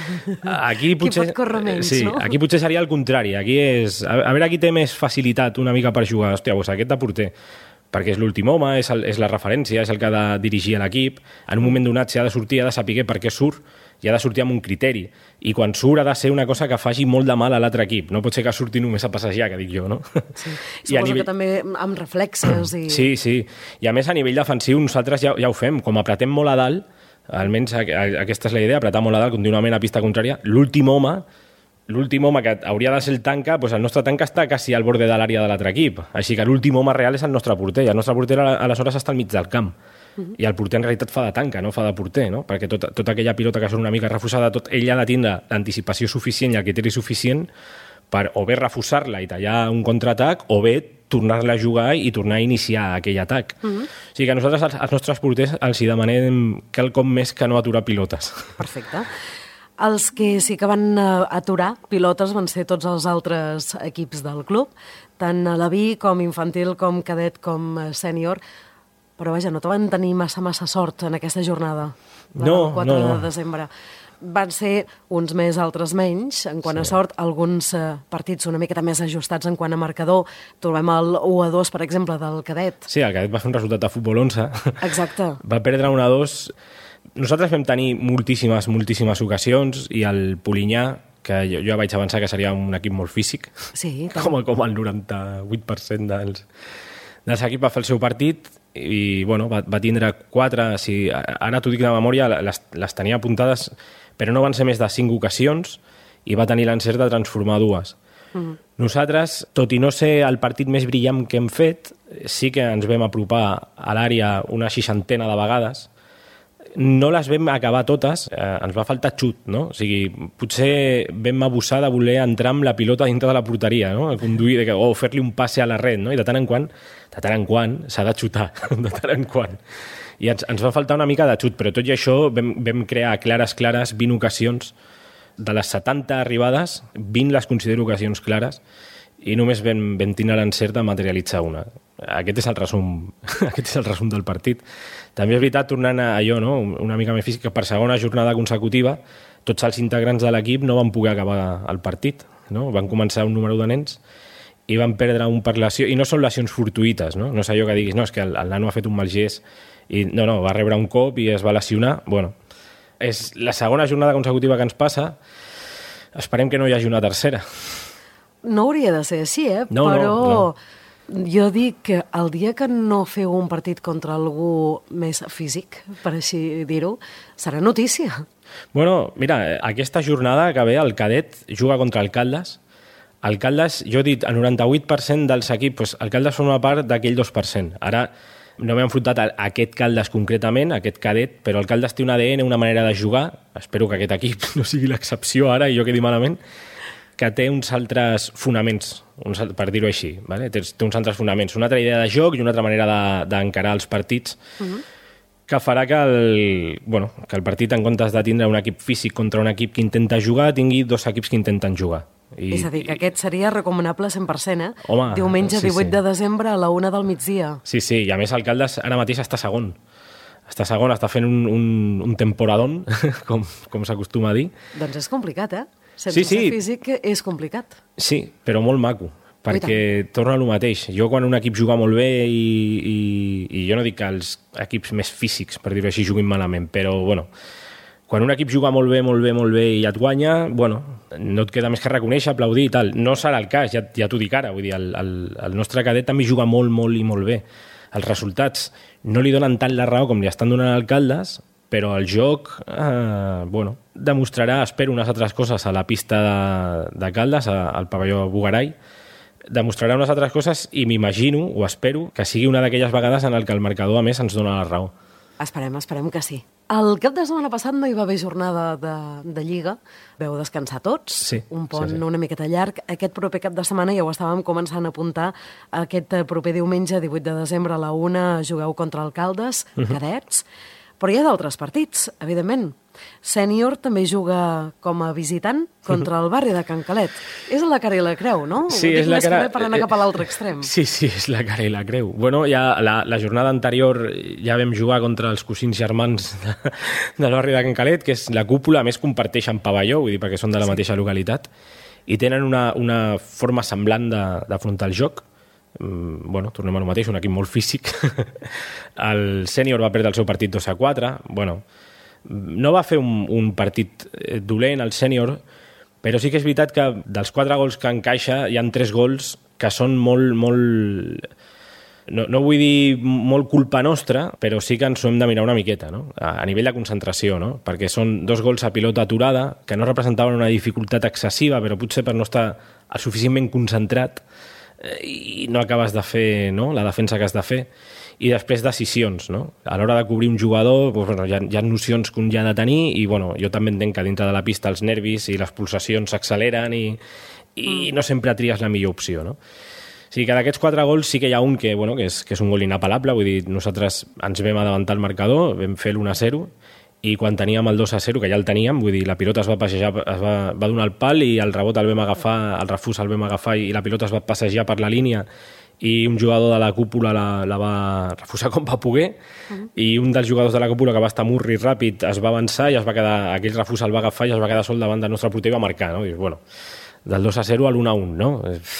[SPEAKER 5] Aquí potser,
[SPEAKER 2] qui pot córrer menys, no?
[SPEAKER 5] Aquí potser seria el contrari, aquí és, a veure qui té més facilitat una mica per jugar, hòstia, doncs aquest de porter, perquè és l'últim home, és la referència, és el que ha de dirigir l'equip. En un moment donat, si ha de sortir, ha de saber per què surt i ha de sortir amb un criteri. I quan surt ha de ser una cosa que faci molt de mal a l'altre equip. No pot ser que surti només a passejar, que dic jo, no?
[SPEAKER 2] Sí. Suposo que també amb reflexes i...
[SPEAKER 5] Sí. I a més, a nivell defensiu, nosaltres ja ho fem. Com apretem molt a dalt, almenys aquesta és la idea, apretar molt a dalt contínuament a pista contrària, l'últim home que hauria de ser el tanca, doncs el nostre tanca està quasi al borde de l'àrea de l'altre equip. Així que l'últim home real és el nostre porter, i el nostre porter aleshores està al mig del camp. I el porter en realitat fa de tanca, no fa de porter, no? Perquè tota aquella pilota que surt una mica refusada, ell ha de tindre l'anticipació suficient i el criteri suficient per o bé refusar-la i tallar un contraatac o bé tornar-la a jugar i tornar a iniciar aquell atac. O sigui que nosaltres als nostres porters els hi demanem quelcom més que no aturar pilotes.
[SPEAKER 2] Perfecte. Els que sí que van aturar pilotes van ser tots els altres equips del club, tant a la B com infantil, com cadet, com sènior. Però vaja, no te van tenir massa sort en aquesta jornada, el 4 de desembre. Van ser uns més, altres menys, en quant a sort, alguns partits una miqueta més ajustats en quant a marcador. Trobem el 1-2, per exemple, del cadet.
[SPEAKER 5] Sí, el cadet va fer un resultat de futbol 11.
[SPEAKER 2] Exacte.
[SPEAKER 5] Va perdre 1-2. Nosaltres vam tenir moltíssimes ocasions i el Polinyà, que jo vaig avançar que seria un equip molt físic,
[SPEAKER 2] sí,
[SPEAKER 5] com el 98% dels equips va fer el seu partit i bueno, va tindre 4, ara t'ho dic de memòria, les tenia apuntades, però no van ser més de 5 ocasions i va tenir l'encert de transformar 2. Nosaltres, tot i no ser el partit més brillant que hem fet, sí que ens vam apropar a l'àrea una 60 de vegades. No les vam acabar totes, ens va faltar xut, no? O sigui, potser vam abusar de voler entrar amb la pilota dintre de la porteria, no? Conduir, o fer-li un passe a la red, no? I de tant en quant s'ha de xutar, de tant en quant. I ens va faltar una mica de xut, però tot i això vam crear clares 20 ocasions. De les 70 arribades, 20 les considero ocasions clares, i només vam tindre l'encert de materialitzar una. Aquest és el resum del partit. També és veritat, tornant a allò, no? Una mica més física, per segona jornada consecutiva, tots els integrants de l'equip no van poder acabar el partit, no? Van començar un número de nens i van perdre un per lesió, i no són lesions fortuïtes, no? No és allò que diguis, no, és que el nano ha fet un mal gest, i no, va rebre un cop i es va lesionar. Bueno, és la segona jornada consecutiva que ens passa, esperem que no hi hagi una tercera.
[SPEAKER 2] No hauria de ser així,
[SPEAKER 5] No,
[SPEAKER 2] però
[SPEAKER 5] no.
[SPEAKER 2] Jo dic que el dia que no feu un partit contra algú més físic, per així dir-ho, serà notícia.
[SPEAKER 5] Bueno, mira, aquesta jornada que ve el cadet juga contra el Caldes, El Caldes, jo he dit, el 98% dels equips, doncs, el Caldes forma part d'aquell 2%. Ara no m'he enfrontat a aquest Caldes concretament, a aquest cadet, però el Caldes té un ADN, una manera de jugar, espero que aquest equip no sigui l'excepció ara i jo quedi malament, que té uns altres fonaments, per dir-ho així, vale? Té uns altres fonaments, una altra idea de joc i una altra manera d'encarar els partits, que farà que el partit, en comptes de tindre un equip físic contra un equip que intenta jugar, tingui dos equips que intenten jugar.
[SPEAKER 2] És a dir, que aquest seria recomanable 100%, eh?
[SPEAKER 5] Home,
[SPEAKER 2] diumenge 18
[SPEAKER 5] sí.
[SPEAKER 2] de desembre a la 1 del migdia.
[SPEAKER 5] Sí, i a més el Caldes ara mateix està segon. Està segon, està fent un temporadón, com s'acostuma a dir.
[SPEAKER 2] Doncs és complicat, eh? Sense ser físic és complicat.
[SPEAKER 5] Sí, però molt maco, perquè torna al mateix. Jo quan un equip juga molt bé i jo no dic que els equips més físics, per dir-ho així, juguin malament, però bueno, quan un equip juga molt bé i et guanya, bueno, no et queda més que reconèixer, aplaudir i tal. No serà el cas, ja t'ho dic ara, vull dir, el nostre cadet també juga molt i molt bé. Els resultats no li donen tant la raó com li estan donant alcaldes, però el joc demostrarà, espero, unes altres coses a la pista de Caldes, al pavelló Bugaray, demostrarà unes altres coses i m'imagino, o espero, que sigui una d'aquelles vegades en què el marcador, a més, ens dona la raó.
[SPEAKER 2] Esperem que sí. El cap de setmana passat no hi va haver jornada de Lliga. Veu descansar tots, un pont una miqueta llarg. Aquest proper cap de setmana ja ho estàvem començant a apuntar. Aquest proper diumenge, 18 de desembre, a la 1, jugueu contra el Caldes, cadets. Però hi ha d'altres partits, evidentment. Sènior també juga com a visitant contra el barri de Can Calet. És la cara i la creu, no?
[SPEAKER 5] Sí,
[SPEAKER 2] és la cara... per anar cap a l'altre extrem.
[SPEAKER 5] Sí, és la cara i la creu. Bueno, ja la jornada anterior ja vam jugar contra els cosins germans del barri de Can Calet, que és la cúpula, a més comparteixen pavelló, vull dir, perquè són de la mateixa localitat, i tenen una forma semblant d'afrontar el joc. Tornem al mateix, un equip molt físic. El Sènior va perdre el seu partit 2-4. No va fer un partit dolent el Sènior, però sí que és veritat que dels 4 gols que encaixa hi ha 3 gols que són molt... No vull dir molt culpa nostra, però sí que ens ho hem de mirar una miqueta, no? A nivell de concentració, no? Perquè són 2 gols a pilota aturada, que no representaven una dificultat excessiva, però potser per no estar suficientment concentrat i no acabes de fer, no?, la defensa que has de fer. I després decisions, no? A l'hora de cobrir un jugador, hi ha nocions que un ja ha de tenir i jo també entenc que dintre de la pista els nervis i les pulsacions s'acceleren i no sempre tries la millor opció, no? O sigui que d'aquests 4 gols sí que hi ha un que és un gol inapel·lable, vull dir, nosaltres ens vam adavantar el marcador, vam fer l'1-0 i quan teníem el 2-0, que ja el teníem, vull dir, la pilota es va passejar, va donar el pal i el rebot el vam agafar, el refús el vam agafar i la pilota es va passejar per la línia i un jugador de la cúpula la va refusar com va poder i un dels jugadors de la cúpula que va estar murri ràpid es va avançar i es va quedar, aquell refús el va agafar i es va quedar sol davant del nostre porter i va marcar, no? I, del 2-0 al 1-1, no?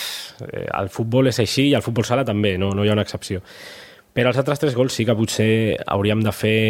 [SPEAKER 5] El futbol és així i el futbol sala també, no hi ha una excepció. Però els altres 3 gols sí que potser hauríem de fer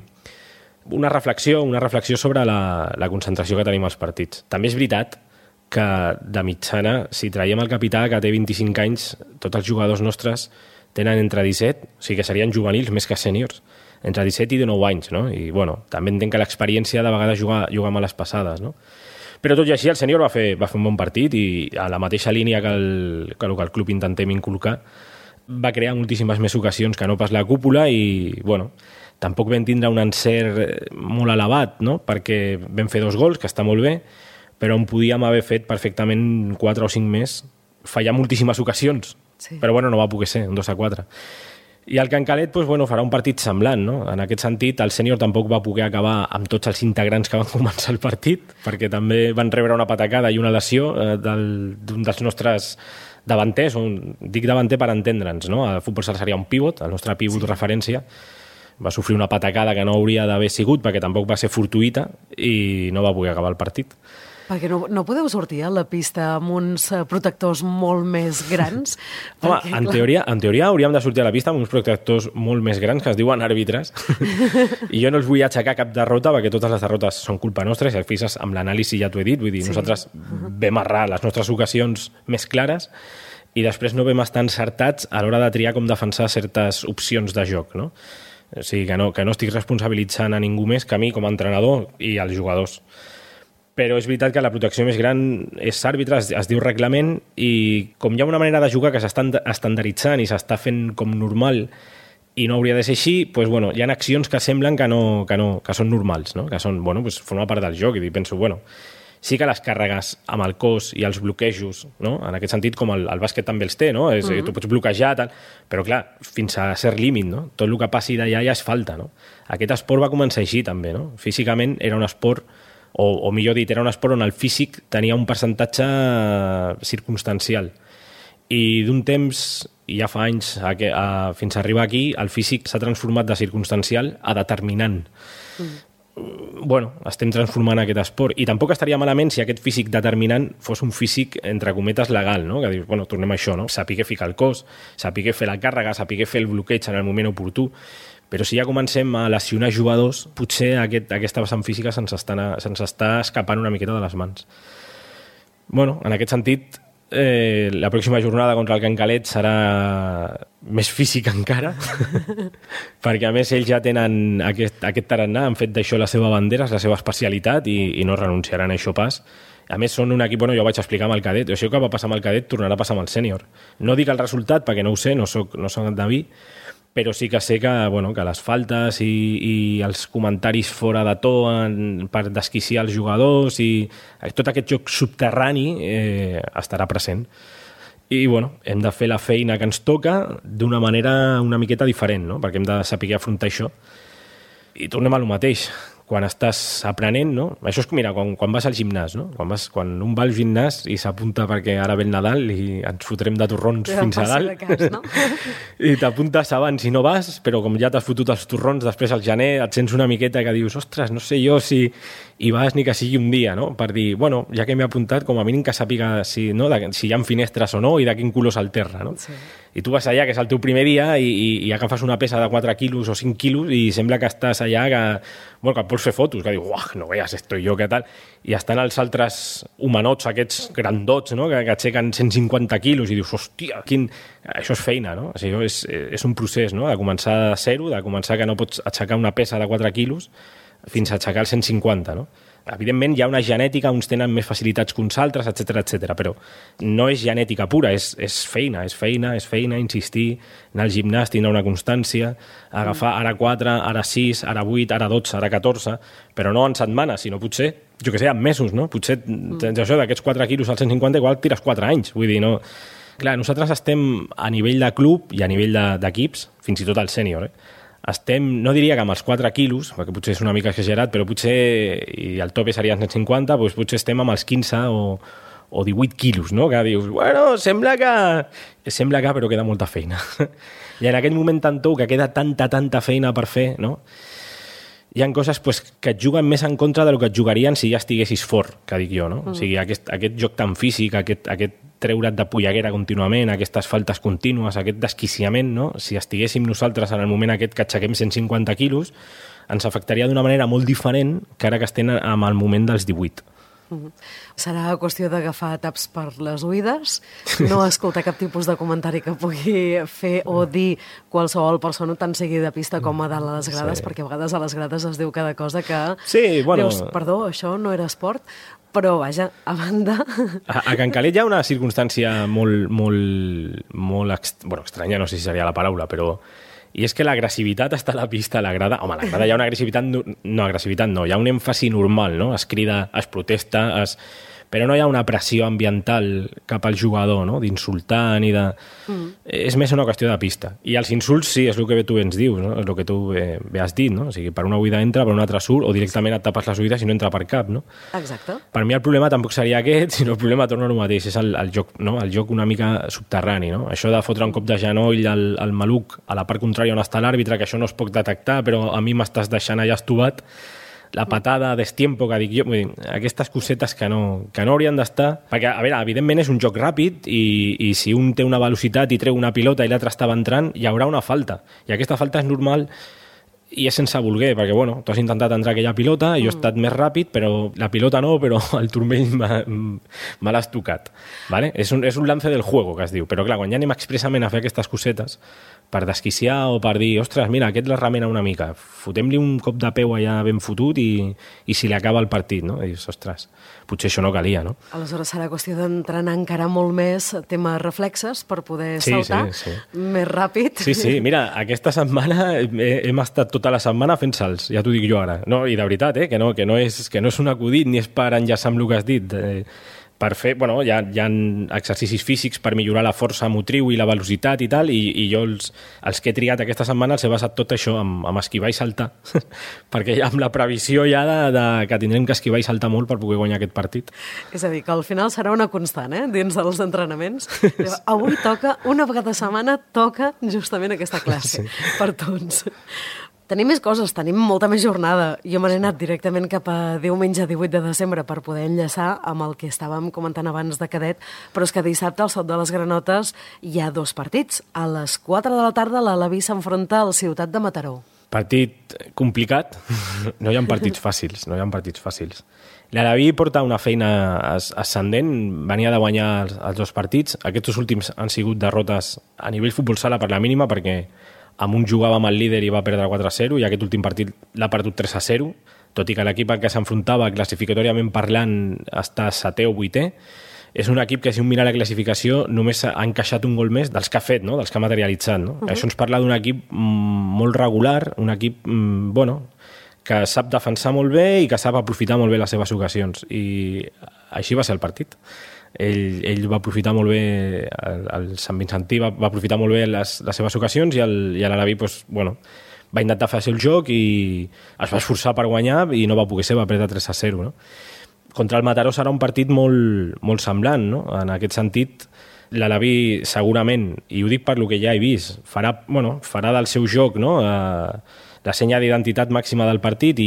[SPEAKER 5] una reflexió sobre la concentració que tenim als partits. També és veritat que de mitjana, si traiem el capità que té 25 anys, tots els jugadors nostres tenen entre 17, o sigui que serien juvenils més que sèniors, entre 17 i 19 anys, no? I també entenc que l'experiència de vegades juga males passades, no? Però tot i així el sènior va fer un bon partit i a la mateixa línia que el club intentem inculcar va crear moltíssimes més ocasions que no pas la cúpula i, tampoc vam tindre un encert molt elevat, no? Perquè vam fer 2 gols, que està molt bé, però en podíem haver fet perfectament 4 o 5 més, fallar moltíssimes ocasions, però no va poder ser, un 2-4. I el Can Calet farà un partit semblant, no? En aquest sentit, el sènior tampoc va poder acabar amb tots els integrants que van començar el partit, perquè també van rebre una patacada i una lesió d'un dels nostres davanters, dic davanter per entendre'ns, no? El futbol sala seria un pivot, el nostre pivot referència, va sofrir una patacada que no hauria d'haver sigut perquè tampoc va ser fortuïta i no va poder acabar el partit.
[SPEAKER 2] Perquè no podeu sortir a la pista amb uns protectors molt més grans?
[SPEAKER 5] Home, en teoria hauríem de sortir a la pista amb uns protectors molt més grans que es diuen àrbitres i jo no els vull aixecar cap derrota perquè totes les derrotes són culpa nostra i si fixes amb l'anàlisi ja t'ho he dit, vull dir, nosaltres vam errar les nostres ocasions més clares i després no vam estar encertats a l'hora de triar com defensar certes opcions de joc, no? O sigui, que no estic responsabilitzant a ningú més que a mi com a entrenador i als jugadors. però és veritat que la protecció més gran és àrbitre, es diu reglament, i com hi ha una manera de jugar que s'està estandarditzant i s'està fent com normal i no hauria de ser així, doncs, bueno, hi ha accions que semblen que són normals, no? Que són, bueno, doncs, forma part del joc, i penso, bueno, sí que les càrregues amb el cos i els bloquejos, no? En aquest sentit, com el bàsquet també els té, no? Tu pots bloquejar, tal, però clar, fins a cert límit, no? Tot el que passi d'allà ja és falta, no? Aquest esport va començar així també, no? Físicament era un esport, o millor dit, era un esport on el físic tenia un percentatge circumstancial. I d'un temps, i ja fa anys, fins a arribar aquí, el físic s'ha transformat de circumstancial a determinant. Bueno, estem transformant aquest esport, i tampoc estaria malament si aquest físic determinant fos un físic, entre cometes, legal, no? Que dius, bueno, tornem a això, no? Saber ficar el cos, saber fer la càrrega, saber fer el bloqueig en el moment oportú, però si ja comencem a lesionar jugadors, potser aquesta vessant física se'ns està escapant una miqueta de les mans. Bueno, en aquest sentit, la pròxima jornada contra el Can Calet serà més física encara perquè a més ells ja tenen aquest tarannà, han fet d'això la seva bandera, la seva especialitat, i no renunciaran a això pas. A més són un equip, bueno, jo ho vaig explicar amb el cadet, això que va passar amb el cadet tornarà a passar amb el sènior. No dic el resultat perquè no ho sé, no soc endeví, però sí que sé que, bueno, que les faltes i els comentaris fora de to per desquiciar els jugadors i tot aquest joc subterrani estarà present. I, bueno, hem de fer la feina que ens toca d'una manera una miqueta diferent, no? Perquè hem de saber afrontar això. I tornem a lo mateix. Quan estàs aprenent, no? Això és, mira, quan vas al gimnàs, no? Quan un va al gimnàs i s'apunta perquè ara ve el Nadal i ens fotrem de torrons fins a dalt,
[SPEAKER 2] cas, no?
[SPEAKER 5] i t'apuntes abans i no vas, però com ja t'has fotut els torrons, després al gener et sents una miqueta que dius, ostres, no sé jo si hi vas ni que sigui un dia, no? Per dir, bueno, ja que m'he apuntat, com a mínim que sàpiga si hi ha finestres o no i de quin color és el terra, no? Sí. I tu vas allà, que és el teu primer dia, i agafes una peça de 4 quilos o 5 quilos i sembla que estàs allà que et vols fer fotos, que dius, uah, no veas, estoy yo, què tal? I estan els altres humanots, aquests grandots, no? que aixequen 150 quilos, i dius, hòstia, això és feina, no? O sigui, és un procés, no? De començar de zero, de començar que no pots aixecar una peça de 4 quilos fins a aixecar el 150, no? Evidentment hi ha una genètica, uns tenen més facilitats que uns altres, etc, però no és genètica pura, és feina, insistir, anar al gimnàs, tindre una constància, agafar ara 4, ara 6, ara 8, ara 12, ara 14, però no en setmanes, sinó potser, jo que sé, en mesos, no? Potser això d'aquests 4 quilos al 150 igual tires 4 anys, vull dir, no... Clar, nosaltres estem a nivell de club i a nivell d'equips, fins i tot al sènior, estem, no diria que amb els 4 quilos, perquè potser és una mica exagerat, però potser, i el tope seria 150, doncs potser estem amb els 15 o 18 quilos, no? Que dius, bueno, sembla que però queda molta feina. I en aquell moment tan tou, que queda tanta feina per fer, no? Hi ha coses pues, que et juguen més en contra del que et jugarien si ja estiguessis fort, que dic jo, no? O sigui, aquest joc tan físic, aquest treure't de polleguera contínuament, aquestes faltes contínues, aquest desquiciament, no? Si estiguéssim nosaltres en el moment aquest que aixequem 150 quilos, ens afectaria d'una manera molt diferent que ara que estem en el moment dels 18.
[SPEAKER 2] Serà qüestió d'agafar taps per les oïdes, no escoltar cap tipus de comentari que pugui fer o dir qualsevol persona, tant sigui de pista com a dalt a les grades, perquè a vegades a les grades es diu cada cosa que dius, perdó, això no era esport, però vaja, a banda...
[SPEAKER 5] A Can Calet hi ha una circumstància molt estranya, no sé si seria la paraula, però... I és que l'agressivitat està a la pista, a la grada. Home, a la grada hi ha una agressivitat... No, agressivitat no. Hi ha un èmfasi normal, no? Es crida, es protesta, però no hi ha una pressió ambiental cap al jugador, no? D'insultar ni de... És més una qüestió de pista. I els insults, sí, és el que tu ens dius, no? És el que tu bé has dit, no? O sigui, per una oïda entra, per una altra surt, o directament et tapes les oïdes i no entra per cap, no?
[SPEAKER 2] Exacte.
[SPEAKER 5] Per mi el problema tampoc seria aquest, sinó el problema torna al mateix, és el joc, no? El joc una mica subterrani, no? Això de fotre un cop de genoll al maluc a la part contrària on està l'àrbitre, que això no es pot detectar, però a mi m'estàs deixant allà estovat, la patada a destiempo, que dic jo, vull dir, aquestes cosetes que no haurien d'estar, perquè, a veure, evidentment és un joc ràpid i si un té una velocitat i treu una pilota i l'altre estava entrant, hi haurà una falta, i aquesta falta és normal i és sense voler, perquè, bueno, tu has intentat entrar aquella pilota, jo he estat més ràpid, però la pilota no, però el turmell me l'has tocat, ¿vale? És un lance del juego, que es diu, però clar, quan ja anem expressament a fer aquestes cosetes, per desquiciar o per dir, ostres, mira, aquest la remena una mica, fotem-li un cop de peu allà ben fotut i si li acaba el partit, no? I dius, ostres, potser això no calia, no?
[SPEAKER 2] Aleshores serà qüestió d'entrenar encara molt més temes reflexes per poder saltar més ràpid.
[SPEAKER 5] Sí, mira, aquesta setmana hem estat tota la setmana fent salts, ja t'ho dic jo ara. No, i de veritat, que no és un acudit ni és per enllaçar amb el que has dit. Per fer, bueno, hi ha exercicis físics per millorar la força motriu i la velocitat i tal, i jo els que he triat aquesta setmana els he basat tot això amb esquivar i saltar, perquè amb la previsió ja que tindrem que esquivar i saltar molt per poder guanyar aquest partit.
[SPEAKER 2] És a dir, que al final serà una constant, dins dels entrenaments. Avui toca, una vegada a setmana, toca justament aquesta classe per tots. Tenim més coses, tenim molta més jornada. Jo me n'he anat directament cap a diumenge 18 de desembre per poder enllaçar amb el que estàvem comentant abans de cadet, però és que dissabte al Sot de les Granotes hi ha 2 partits. A les 4 de la tarda l'Alaví s'enfronta al Ciutat de Mataró.
[SPEAKER 5] Partit complicat. No hi ha partits fàcils, L'Alaví porta una feina ascendent, venia de guanyar els 2 partits. Aquests últims han sigut derrotes a nivell futbol sala per la mínima, perquè amb un jugava amb el líder i va perdre 4-0 i aquest últim partit l'ha perdut 3-0, tot i que l'equip al que s'enfrontava classificatòriament parlant està 7è o 8è. És un equip que, si un mira la classificació, només ha encaixat un gol més dels que ha fet, no? Dels que ha materialitzat. No? Això ens parla d'un equip molt regular, un equip que sap defensar molt bé i que sap aprofitar molt bé les seves ocasions. I així va ser el partit. Ell va aprofitar molt bé, el Sant Vicentí va aprofitar molt bé les seves ocasions i l'Alaví va intentar fer el joc i es va esforçar per guanyar i no va poder ser, va perdre 3-0. No? Contra el Mataró serà un partit molt, molt semblant, no? En aquest sentit, l'Alaví segurament, i ho dic per lo que ja he vist, farà del seu joc, no? La senya d'identitat màxima del partit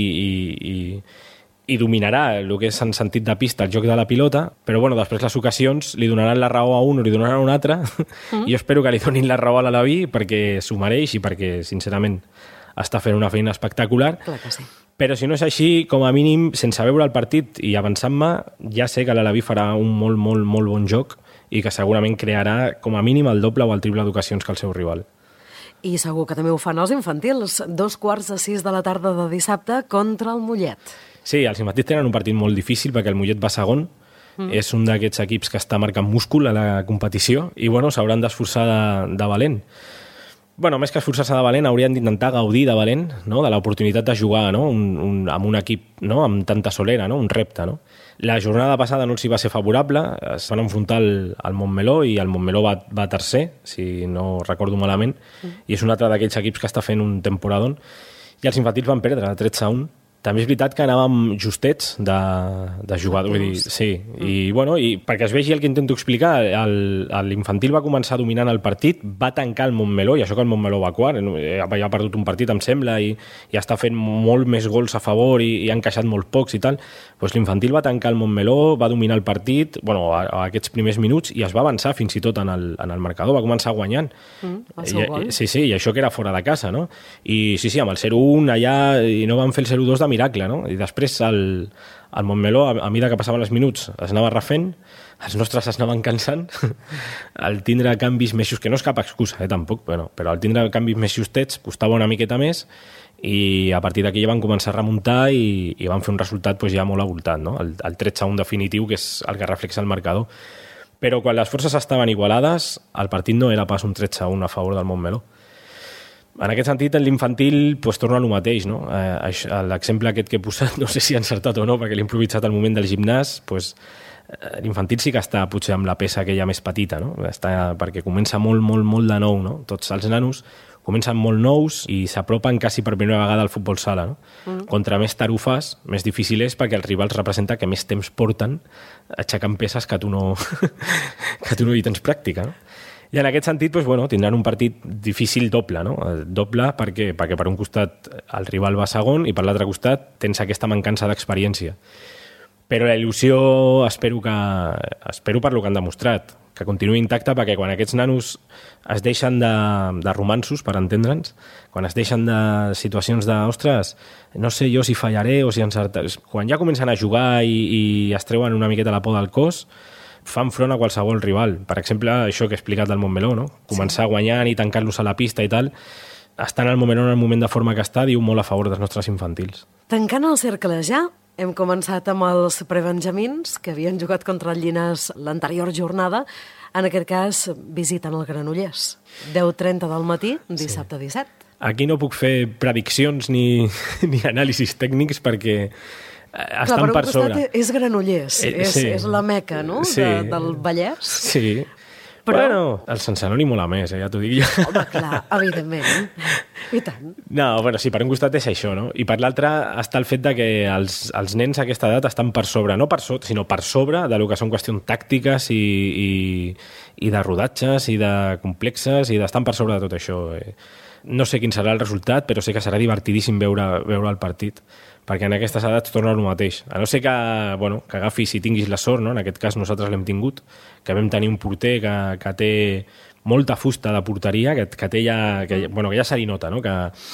[SPEAKER 5] i dominarà el que és en sentit de pista el joc de la pilota, però després les ocasions li donaran la raó a un o li donaran a un altre, i jo espero que li donin la raó a l'Alaví perquè s'ho mereix i perquè, sincerament, està fent una feina espectacular.
[SPEAKER 2] Clar que sí.
[SPEAKER 5] Però si no és així, com a mínim, sense veure el partit i avançant-me, ja sé que l'Alaví farà un molt, molt, molt bon joc i que segurament crearà com a mínim el doble o el triple d'ocasions que el seu rival.
[SPEAKER 2] I segur que també ho fan els infantils, 5:45 de la tarda de dissabte contra el Mollet.
[SPEAKER 5] Sí, els infantils tenen un partit molt difícil perquè el Mollet va segon, és un d'aquests equips que està marcant múscul a la competició i s'hauran d'esforçar de valent. Més que esforçar-se de valent, haurien d'intentar gaudir de valent, no? De l'oportunitat de jugar, no? Amb un equip, no? Amb tanta solera, no? Un repte. No? La jornada passada no els hi va ser favorable, es van enfrontar al Montmeló i el Montmeló va tercer, si no recordo malament, i és un altre d'aquells equips que està fent un temporadón, i els infantils van perdre 13-1. També és veritat que anàvem justets de jugador, vull dir, sí. I perquè es vegi el que intento explicar, l'infantil va començar dominant el partit, va tancar el Montmeló, i això que el Montmeló va quart, ja ha perdut un partit, em sembla, i està fent molt més gols a favor i ha encaixat molt pocs i tal. L'infantil va tancar el Montmeló, va dominar el partit, a aquests primers minuts, i es va avançar fins i tot en el marcador, va començar guanyant.
[SPEAKER 2] El seu gol.
[SPEAKER 5] Sí, i això que era fora de casa, no? I sí, amb el 0-1 allà, i no van fer el 0-2 de miracle, no? I després el Montmeló, a mesura que passaven els minuts, es anava refent, els nostres es anaven cansant, al tindre canvis més justos, que no és cap excusa, tampoc, però al tindre canvis més justets costava una miqueta més, i a partir d'aquí ja van començar a remuntar i van fer un resultat ja molt avoltat, no? El 13-1 definitiu, que és el que reflexa el marcador. Però quan les forces estaven igualades, el partit no era pas un 13-1 a favor del Montmeló. En aquest sentit, en l'infantil torna a lo mateix, no? L'exemple aquest que he posat, no sé si ha encertat o no, perquè l'he improvisat al moment del gimnàs, l'infantil sí que està potser amb la peça aquella més petita, no? Perquè comença molt, molt, molt de nou, no? Tots els nanos comencen molt nous i s'apropen quasi per primera vegada al futbol sala, no? Contra més tarufes, més difícil és perquè els rivals representa que més temps porten aixecant peces que tu no hi tens pràctica, no? I en aquest sentit, tindran un partit difícil doble, no? Doble perquè per un costat el rival va segon i per l'altre costat tens aquesta mancança d'experiència. Però la il·lusió espero per lo que han demostrat, que continuï intacta, perquè quan aquests nanos es deixen de romansos, per entendre'ns, quan es deixen de situacions de, ostres, no sé jo si fallaré o si encertaré, quan ja comencen a jugar i es treuen una miqueta la por del cos, fan front a qualsevol rival. Per exemple, això que he explicat del Montmeló, no? Començar guanyant i tancar-los a la pista i tal, estant al moment de forma que està, diu molt a favor dels nostres infantils.
[SPEAKER 2] Tancant el cercle ja, hem començat amb els prebenjamins, que havien jugat contra el Llinars l'anterior jornada. En aquest cas, visiten el Granollers. 10:30 del matí, dissabte 17.
[SPEAKER 5] Aquí no puc fer prediccions ni anàlisis tècnics perquè estan per sobre.
[SPEAKER 2] Clar, és Granollers, és la meca, no?,
[SPEAKER 5] sí.
[SPEAKER 2] del Vallès.
[SPEAKER 5] Sí.
[SPEAKER 2] Però...
[SPEAKER 5] Bueno, el Sant Celoni mola més, ja t'ho dic jo.
[SPEAKER 2] Home, clar, evidentment. I tant.
[SPEAKER 5] No, bueno, sí, per un costat és això, no? I per l'altre està el fet de que els nens a aquesta edat estan per sobre, no per sota, sinó per sobre de lo que són qüestions tàctiques i de rodatges i de complexes i d'estar per sobre de tot això. No sé quin serà el resultat, però sé que serà divertidíssim veure el partit, perquè en aquestes edats torna el mateix. A no ser que agafis i tinguis la sort, no? En aquest cas nosaltres l'hem tingut, que vam tenir un porter que té molta fusta de porteria, que té ja, que ja se li nota, no?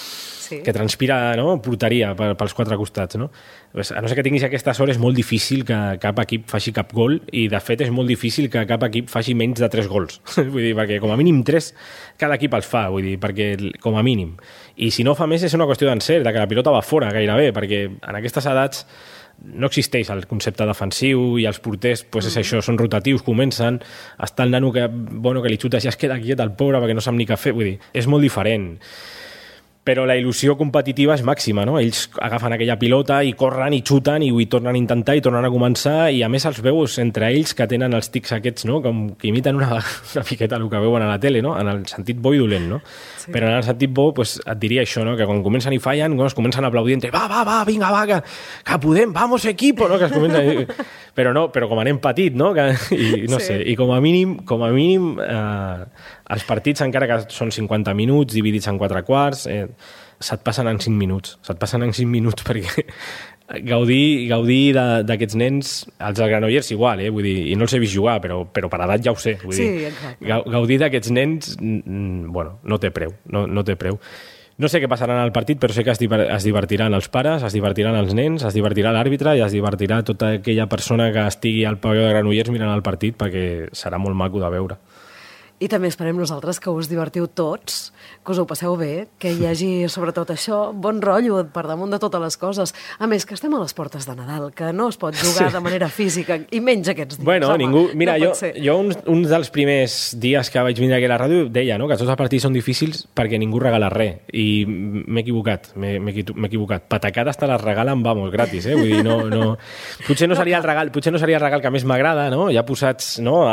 [SPEAKER 5] Que transpira, no? Porteria pels quatre costats, no? A no ser que tinguis aquesta sort, és molt difícil que cap equip faci cap gol, i de fet és molt difícil que cap equip faci menys de 3 gols. Vull dir, perquè com a mínim 3 cada equip els fa, vull dir, perquè com a mínim. I si no fa més és una qüestió d'encert, de que la pilota va fora gairebé, perquè en aquestes edats no existeix el concepte defensiu i els porters, pues és això, són rotatius, comencen, està el nano que li xuta i es queda quiet el pobre perquè no sap ni què fer, vull dir, és molt diferent. Però la il·lusió competitiva és màxima, no? Ells agafen aquella pilota i corren i xuten i ho tornen a intentar i tornen a començar, i a més els veus entre ells que tenen els tics aquests, no? Com que imiten una miqueta el que veuen a la tele, no? En el sentit bo i dolent, no? Sí. Però en el sentit bo, pues, et diria això, no? Que quan comencen i fallen, es comencen a aplaudir entre va, vinga, va, que podem, vamos equipo, no? Que es comencen... Però com anem petit, no? I no sé, i com a mínim els partits, encara que són 50 minuts dividits en 4 quarts, se't passen en 5 minuts. Se't passen en 5 minuts perquè gaudir d'aquests nens, els del Granollers igual, vull dir, i no els he vist jugar, però per edat ja ho sé. Vull dir, gaudir d'aquests nens, no té preu, no té preu. No sé què passarà en el partit, però sé que es divertiran els pares, es divertiran els nens, es divertirà l'àrbitre i es divertirà tota aquella persona que estigui al pavelló de Granollers mirant el partit, perquè serà molt maco de veure.
[SPEAKER 2] I també esperem nosaltres que us divertiu tots, que us ho passeu bé, que hi hagi, sobretot això, bon rotllo per damunt de totes les coses. A més, que estem a les portes de Nadal, que no es pot jugar de manera física, i menys aquests dies.
[SPEAKER 5] Bueno, home, mira, jo un dels primers dies que vaig vindre aquí a la ràdio deia, no?, que tots els partits són difícils perquè ningú regala res, i m'he equivocat. Patacades te les regalen, vamos, gratis, vull dir, no... Potser no seria el regal que més m'agrada, no?, ja posats, no?,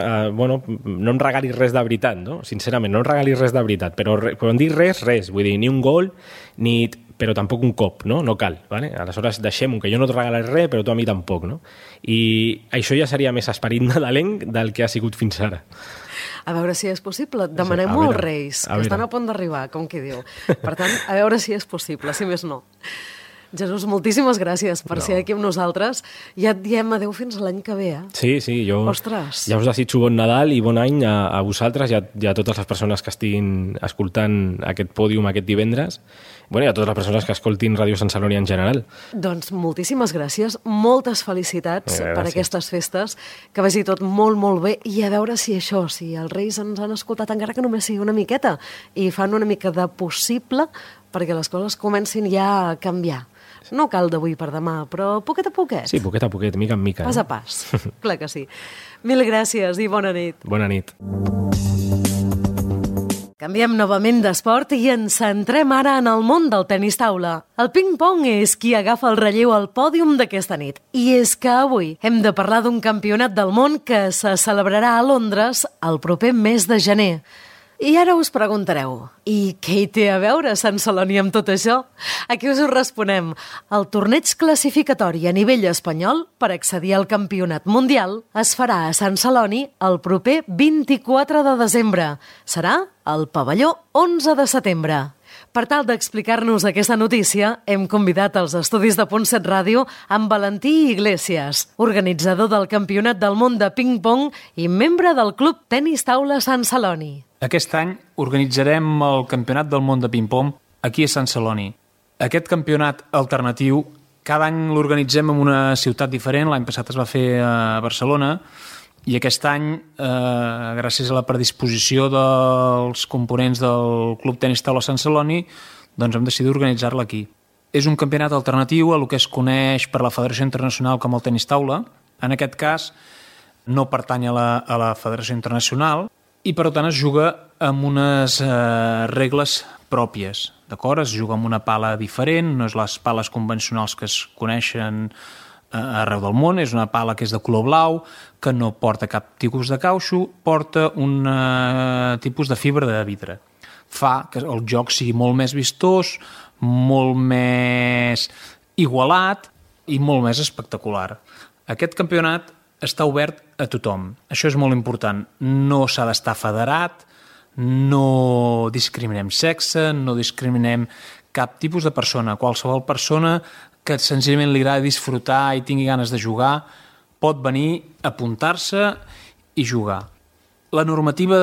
[SPEAKER 5] no em regalis res de veritat, no? Sincerament, no em regalis res de veritat, però quan dic res, vull dir, ni un gol, però tampoc un cop, no? No cal, ¿vale? Aleshores deixem-ho, que jo no et regalaré res, però tu a mi tampoc, no? I això ja seria més esperit nadalenc del que ha sigut fins ara.
[SPEAKER 2] A veure si és possible. Demanem-ho als Reis, que estan a punt d'arribar, com qui diu. Per tant, a veure si és possible, si més no. Jesús, moltíssimes gràcies per ser aquí amb nosaltres. Ja et diem adeu fins l'any que ve,
[SPEAKER 5] Sí, jo
[SPEAKER 2] Ostres.
[SPEAKER 5] Ja us desitjo bon Nadal i bon any a vosaltres i a totes les persones que estiguin escoltant aquest pòdium aquest divendres, i a totes les persones que escoltin Ràdio Sant Celoni en general.
[SPEAKER 2] Doncs moltíssimes gràcies, moltes felicitats per aquestes festes, que vagi tot molt, molt bé, i a veure si si els Reis ens han escoltat, encara que només sigui una miqueta, i fan una mica de possible perquè les coses comencin ja a canviar. No cal d'avui per demà, però poquet a poquet.
[SPEAKER 5] Sí, poquet a poquet, mica en mica.
[SPEAKER 2] Pas a pas, clar que sí. Mil gràcies i bona nit.
[SPEAKER 5] Bona nit.
[SPEAKER 2] Canviem novament d'esport i ens centrem ara en el món del tenis taula. El ping-pong és qui agafa el relleu al pòdium d'aquesta nit. I és que avui hem de parlar d'un campionat del món que se celebrarà a Londres el proper mes de gener. I ara us preguntareu, i què hi té a veure Sant Celoni amb tot això? Aquí us ho responem. El torneig classificatori a nivell espanyol per accedir al campionat mundial es farà a Sant Celoni el proper 24 de desembre. Serà al pavelló 11 de setembre. Per tal d'explicar-nos aquesta notícia, hem convidat als estudis de Punt 7 Ràdio amb Valentí Iglesias, organitzador del Campionat del Món de Ping-Pong i membre del Club Tenis Taula Sant Celoni.
[SPEAKER 6] Aquest any organitzarem el Campionat del Món de Ping-Pong aquí a Sant Celoni. Aquest campionat alternatiu cada any l'organitzem en una ciutat diferent. L'any passat es va fer a Barcelona I aquest any, gràcies a la predisposició dels components del Club Tenis Taula Sant Celoni, doncs hem decidit organitzar-la aquí. És un campionat alternatiu a el que es coneix per la Federació Internacional com el tenis taula. En aquest cas, no pertany a la Federació Internacional i, per tant, es juga amb unes regles pròpies. D'acord? Es juga amb una pala diferent, no és les pales convencionals que es coneixen arreu del món, és una pala que és de color blau, que no porta cap tipus de cautxo, porta un tipus de fibra de vidre. Fa que el joc sigui molt més vistós, molt més igualat i molt més espectacular. Aquest campionat està obert a tothom. Això és molt important. No s'ha d'estar federat, no discriminem sexe, no discriminem cap tipus de persona. Qualsevol persona que senzillament li agrada disfrutar i tingui ganes de jugar pot venir, apuntar-se i jugar. La normativa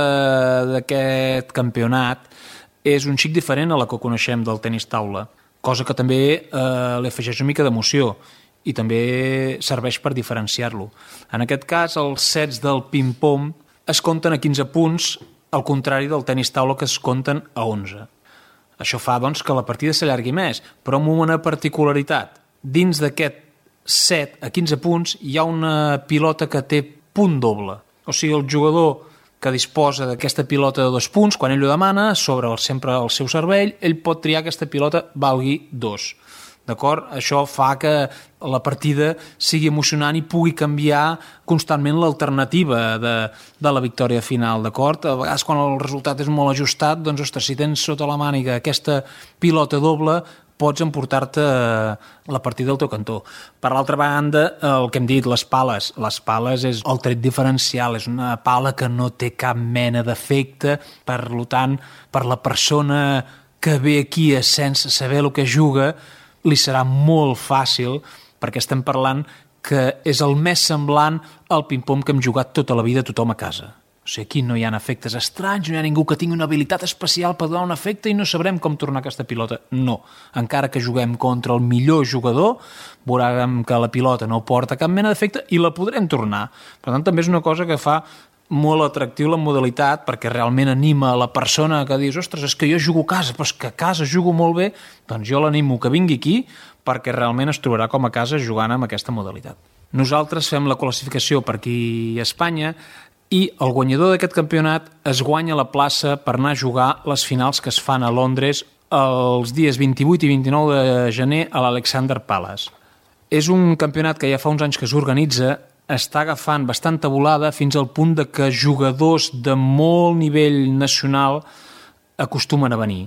[SPEAKER 6] d'aquest campionat és un xic diferent a la que coneixem del tenis taula, cosa que també li afegeix una mica d'emoció i també serveix per diferenciar-lo. En aquest cas, els sets del ping-pong es compten a 15 punts, al contrari del tenis taula que es compten a 11. Això fa, doncs, que la partida s'allargui més, però amb una particularitat. Dins d'aquest set a 15 punts hi ha una pilota que té punt doble. O sigui, el jugador que disposa d'aquesta pilota de 2 punts, quan ell ho demana, sobre sempre el seu cervell, ell pot triar que aquesta pilota valgui 2. D'acord? Això fa que la partida sigui emocionant i pugui canviar constantment l'alternativa de la victòria final, d'acord? A vegades quan el resultat és molt ajustat, doncs, ostres, si tens sota la màniga aquesta pilota doble, pots emportar-te la partida al teu cantó. Per l'altra banda, el que hem dit, les pales. Les pales és el tret diferencial, és una pala que no té cap mena d'efecte, per tant, per la persona que ve aquí sense saber el que juga, li serà molt fàcil, perquè estem parlant que és el més semblant al ping-pong que hem jugat tota la vida tothom a casa. O sigui, aquí no hi ha efectes estranys, no hi ha ningú que tingui una habilitat especial per donar un efecte i no sabrem com tornar aquesta pilota. No. Encara que juguem contra el millor jugador, veurem que la pilota no porta cap mena d'efecte i la podrem tornar. Per tant, també és una cosa que fa molt atractiu la modalitat, perquè realment anima la persona que dius, ostres, és que jo jugo a casa, però és que a casa jugo molt bé, doncs jo l'animo que vingui aquí perquè realment es trobarà com a casa jugant amb aquesta modalitat. Nosaltres fem la classificació per aquí a Espanya i el guanyador d'aquest campionat es guanya la plaça per anar a jugar les finals que es fan a Londres els dies 28 i 29 de gener a l'Alexander Palace. És un campionat que ja fa uns anys que s'organitza, està agafant bastanta volada fins al punt de que jugadors de molt nivell nacional acostumen a venir.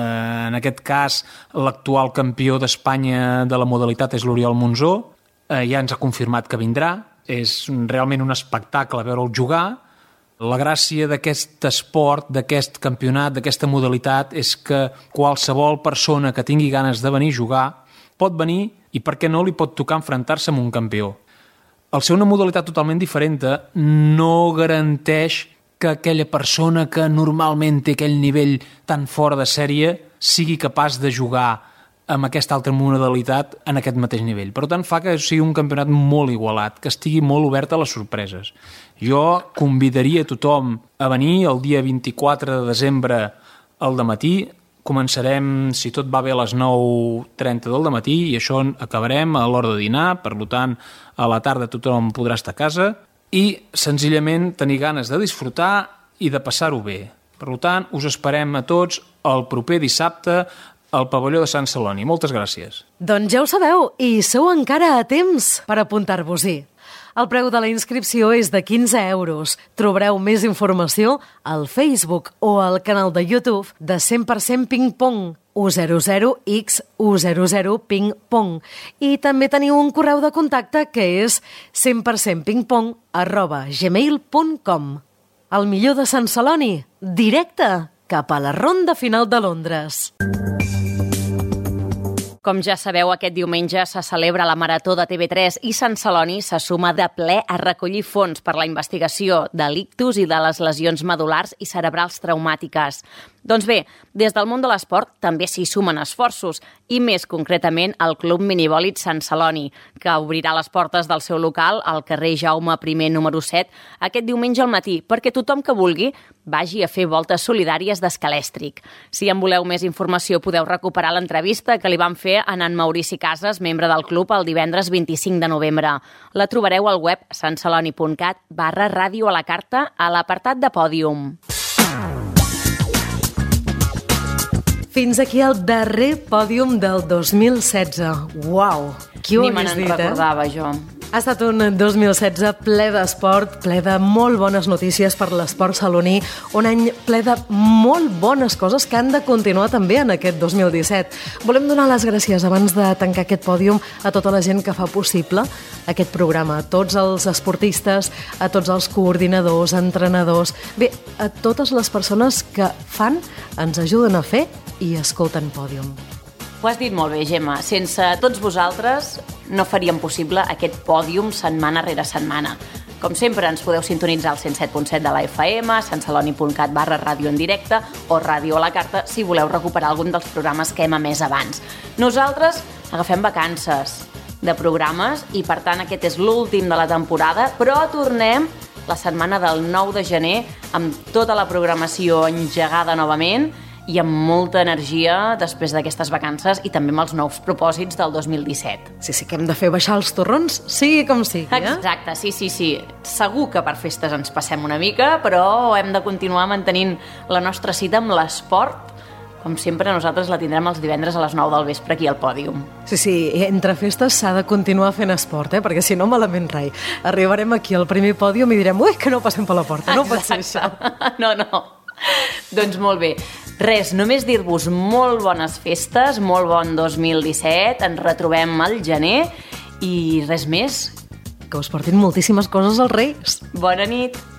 [SPEAKER 6] En aquest cas, l'actual campió d'Espanya de la modalitat és l'Oriol Monzó, ja ens ha confirmat que vindrà, és realment un espectacle veure'l jugar. La gràcia d'aquest esport, d'aquest campionat, d'aquesta modalitat, és que qualsevol persona que tingui ganes de venir a jugar pot venir i, per què no, li pot tocar enfrontar-se amb un campió. Al ser una modalitat totalment diferent, no garanteix que aquella persona que normalment té aquell nivell tan fora de sèrie sigui capaç de jugar amb aquesta altra modalitat en aquest mateix nivell. Per tant, fa que sigui un campionat molt igualat, que estigui molt obert a les sorpreses. Jo convidaria a tothom a venir el dia 24 de desembre al dematí. Començarem, si tot va bé, a les 9:30 del dematí i això acabarem a l'hora de dinar, per tant, a la tarda tothom podrà estar a casa i senzillament tenir ganes de disfrutar i de passar-ho bé. Per tant, us esperem a tots el proper dissabte al pavelló de Sant Celoni. Moltes gràcies.
[SPEAKER 2] Doncs ja ho sabeu, i sou encara a temps per apuntar-vos-hi. El preu de la inscripció és de 15 euros. Trobareu més informació al Facebook o al canal de YouTube de 100% Ping Pong, U00X U00 Ping Pong. I també teniu un correu de contacte que és 100%pingpong@gmail.com. El millor de Sant Celoni, directe cap a la ronda final de Londres.
[SPEAKER 1] Com ja sabeu, aquest diumenge se celebra la Marató de TV3 i Sant Celoni se suma de ple a recollir fons per la investigació de l'ictus i de les lesions medul·lars i cerebrals traumàtiques. Doncs bé, des del món de l'esport també s'hi sumen esforços, i més concretament el Club Minibòlit Sant Celoni, que obrirà les portes del seu local al carrer Jaume I número 7 aquest diumenge al matí, perquè tothom que vulgui vagi a fer voltes solidàries d'escalèstric. Si en voleu més informació, podeu recuperar l'entrevista que li van fer a en Maurici Casas, membre del club, el divendres 25 de novembre. La trobareu al web santceloni.cat/ràdio a la carta a l'apartat de pòdium.
[SPEAKER 2] Fins aquí el darrer pòdium del 2016. Uau! Qui ho hagués dit,
[SPEAKER 1] Ni me n'en recordava, jo.
[SPEAKER 2] Ha estat un 2016 ple d'esport, ple de molt bones notícies per l'esport saloní, un any ple de molt bones coses que han de continuar també en aquest 2017. Volem donar les gràcies, abans de tancar aquest pòdium, a tota la gent que fa possible aquest programa, a tots els esportistes, a tots els coordinadors, entrenadors, bé, a totes les persones que fan, ens ajuden a fer i escolten Pòdium.
[SPEAKER 1] Ho has dit molt bé, Gemma. Sense tots vosaltres no faríem possible aquest pòdium setmana rere setmana. Com sempre, ens podeu sintonitzar al 107.7 de la FM, santceloni.cat/ràdio en directe o ràdio a la carta si voleu recuperar algun dels programes que hem emès abans. Nosaltres agafem vacances de programes i, per tant, aquest és l'últim de la temporada, però tornem la setmana del 9 de gener amb tota la programació engegada novament i amb molta energia després d'aquestes vacances i també amb els nous propòsits del 2017.
[SPEAKER 2] Sí, que hem de fer baixar els torrons, sigui com sigui,
[SPEAKER 1] Exacte, sí. Segur que per festes ens passem una mica, però hem de continuar mantenint la nostra cita amb l'esport. Com sempre, nosaltres la tindrem els divendres a les 9 del vespre aquí al Pòdium.
[SPEAKER 2] Sí, entre festes s'ha de continuar fent esport, perquè si no, malament rai. Arribarem aquí al primer Pòdium i direm, ui, que no passem per la porta, no pot ser això.
[SPEAKER 1] No. Doncs molt bé. Res, només dir-vos molt bones festes, molt bon 2017, ens retrobem al gener i res més.
[SPEAKER 2] Que us portin moltíssimes coses als Reis.
[SPEAKER 1] Bona nit.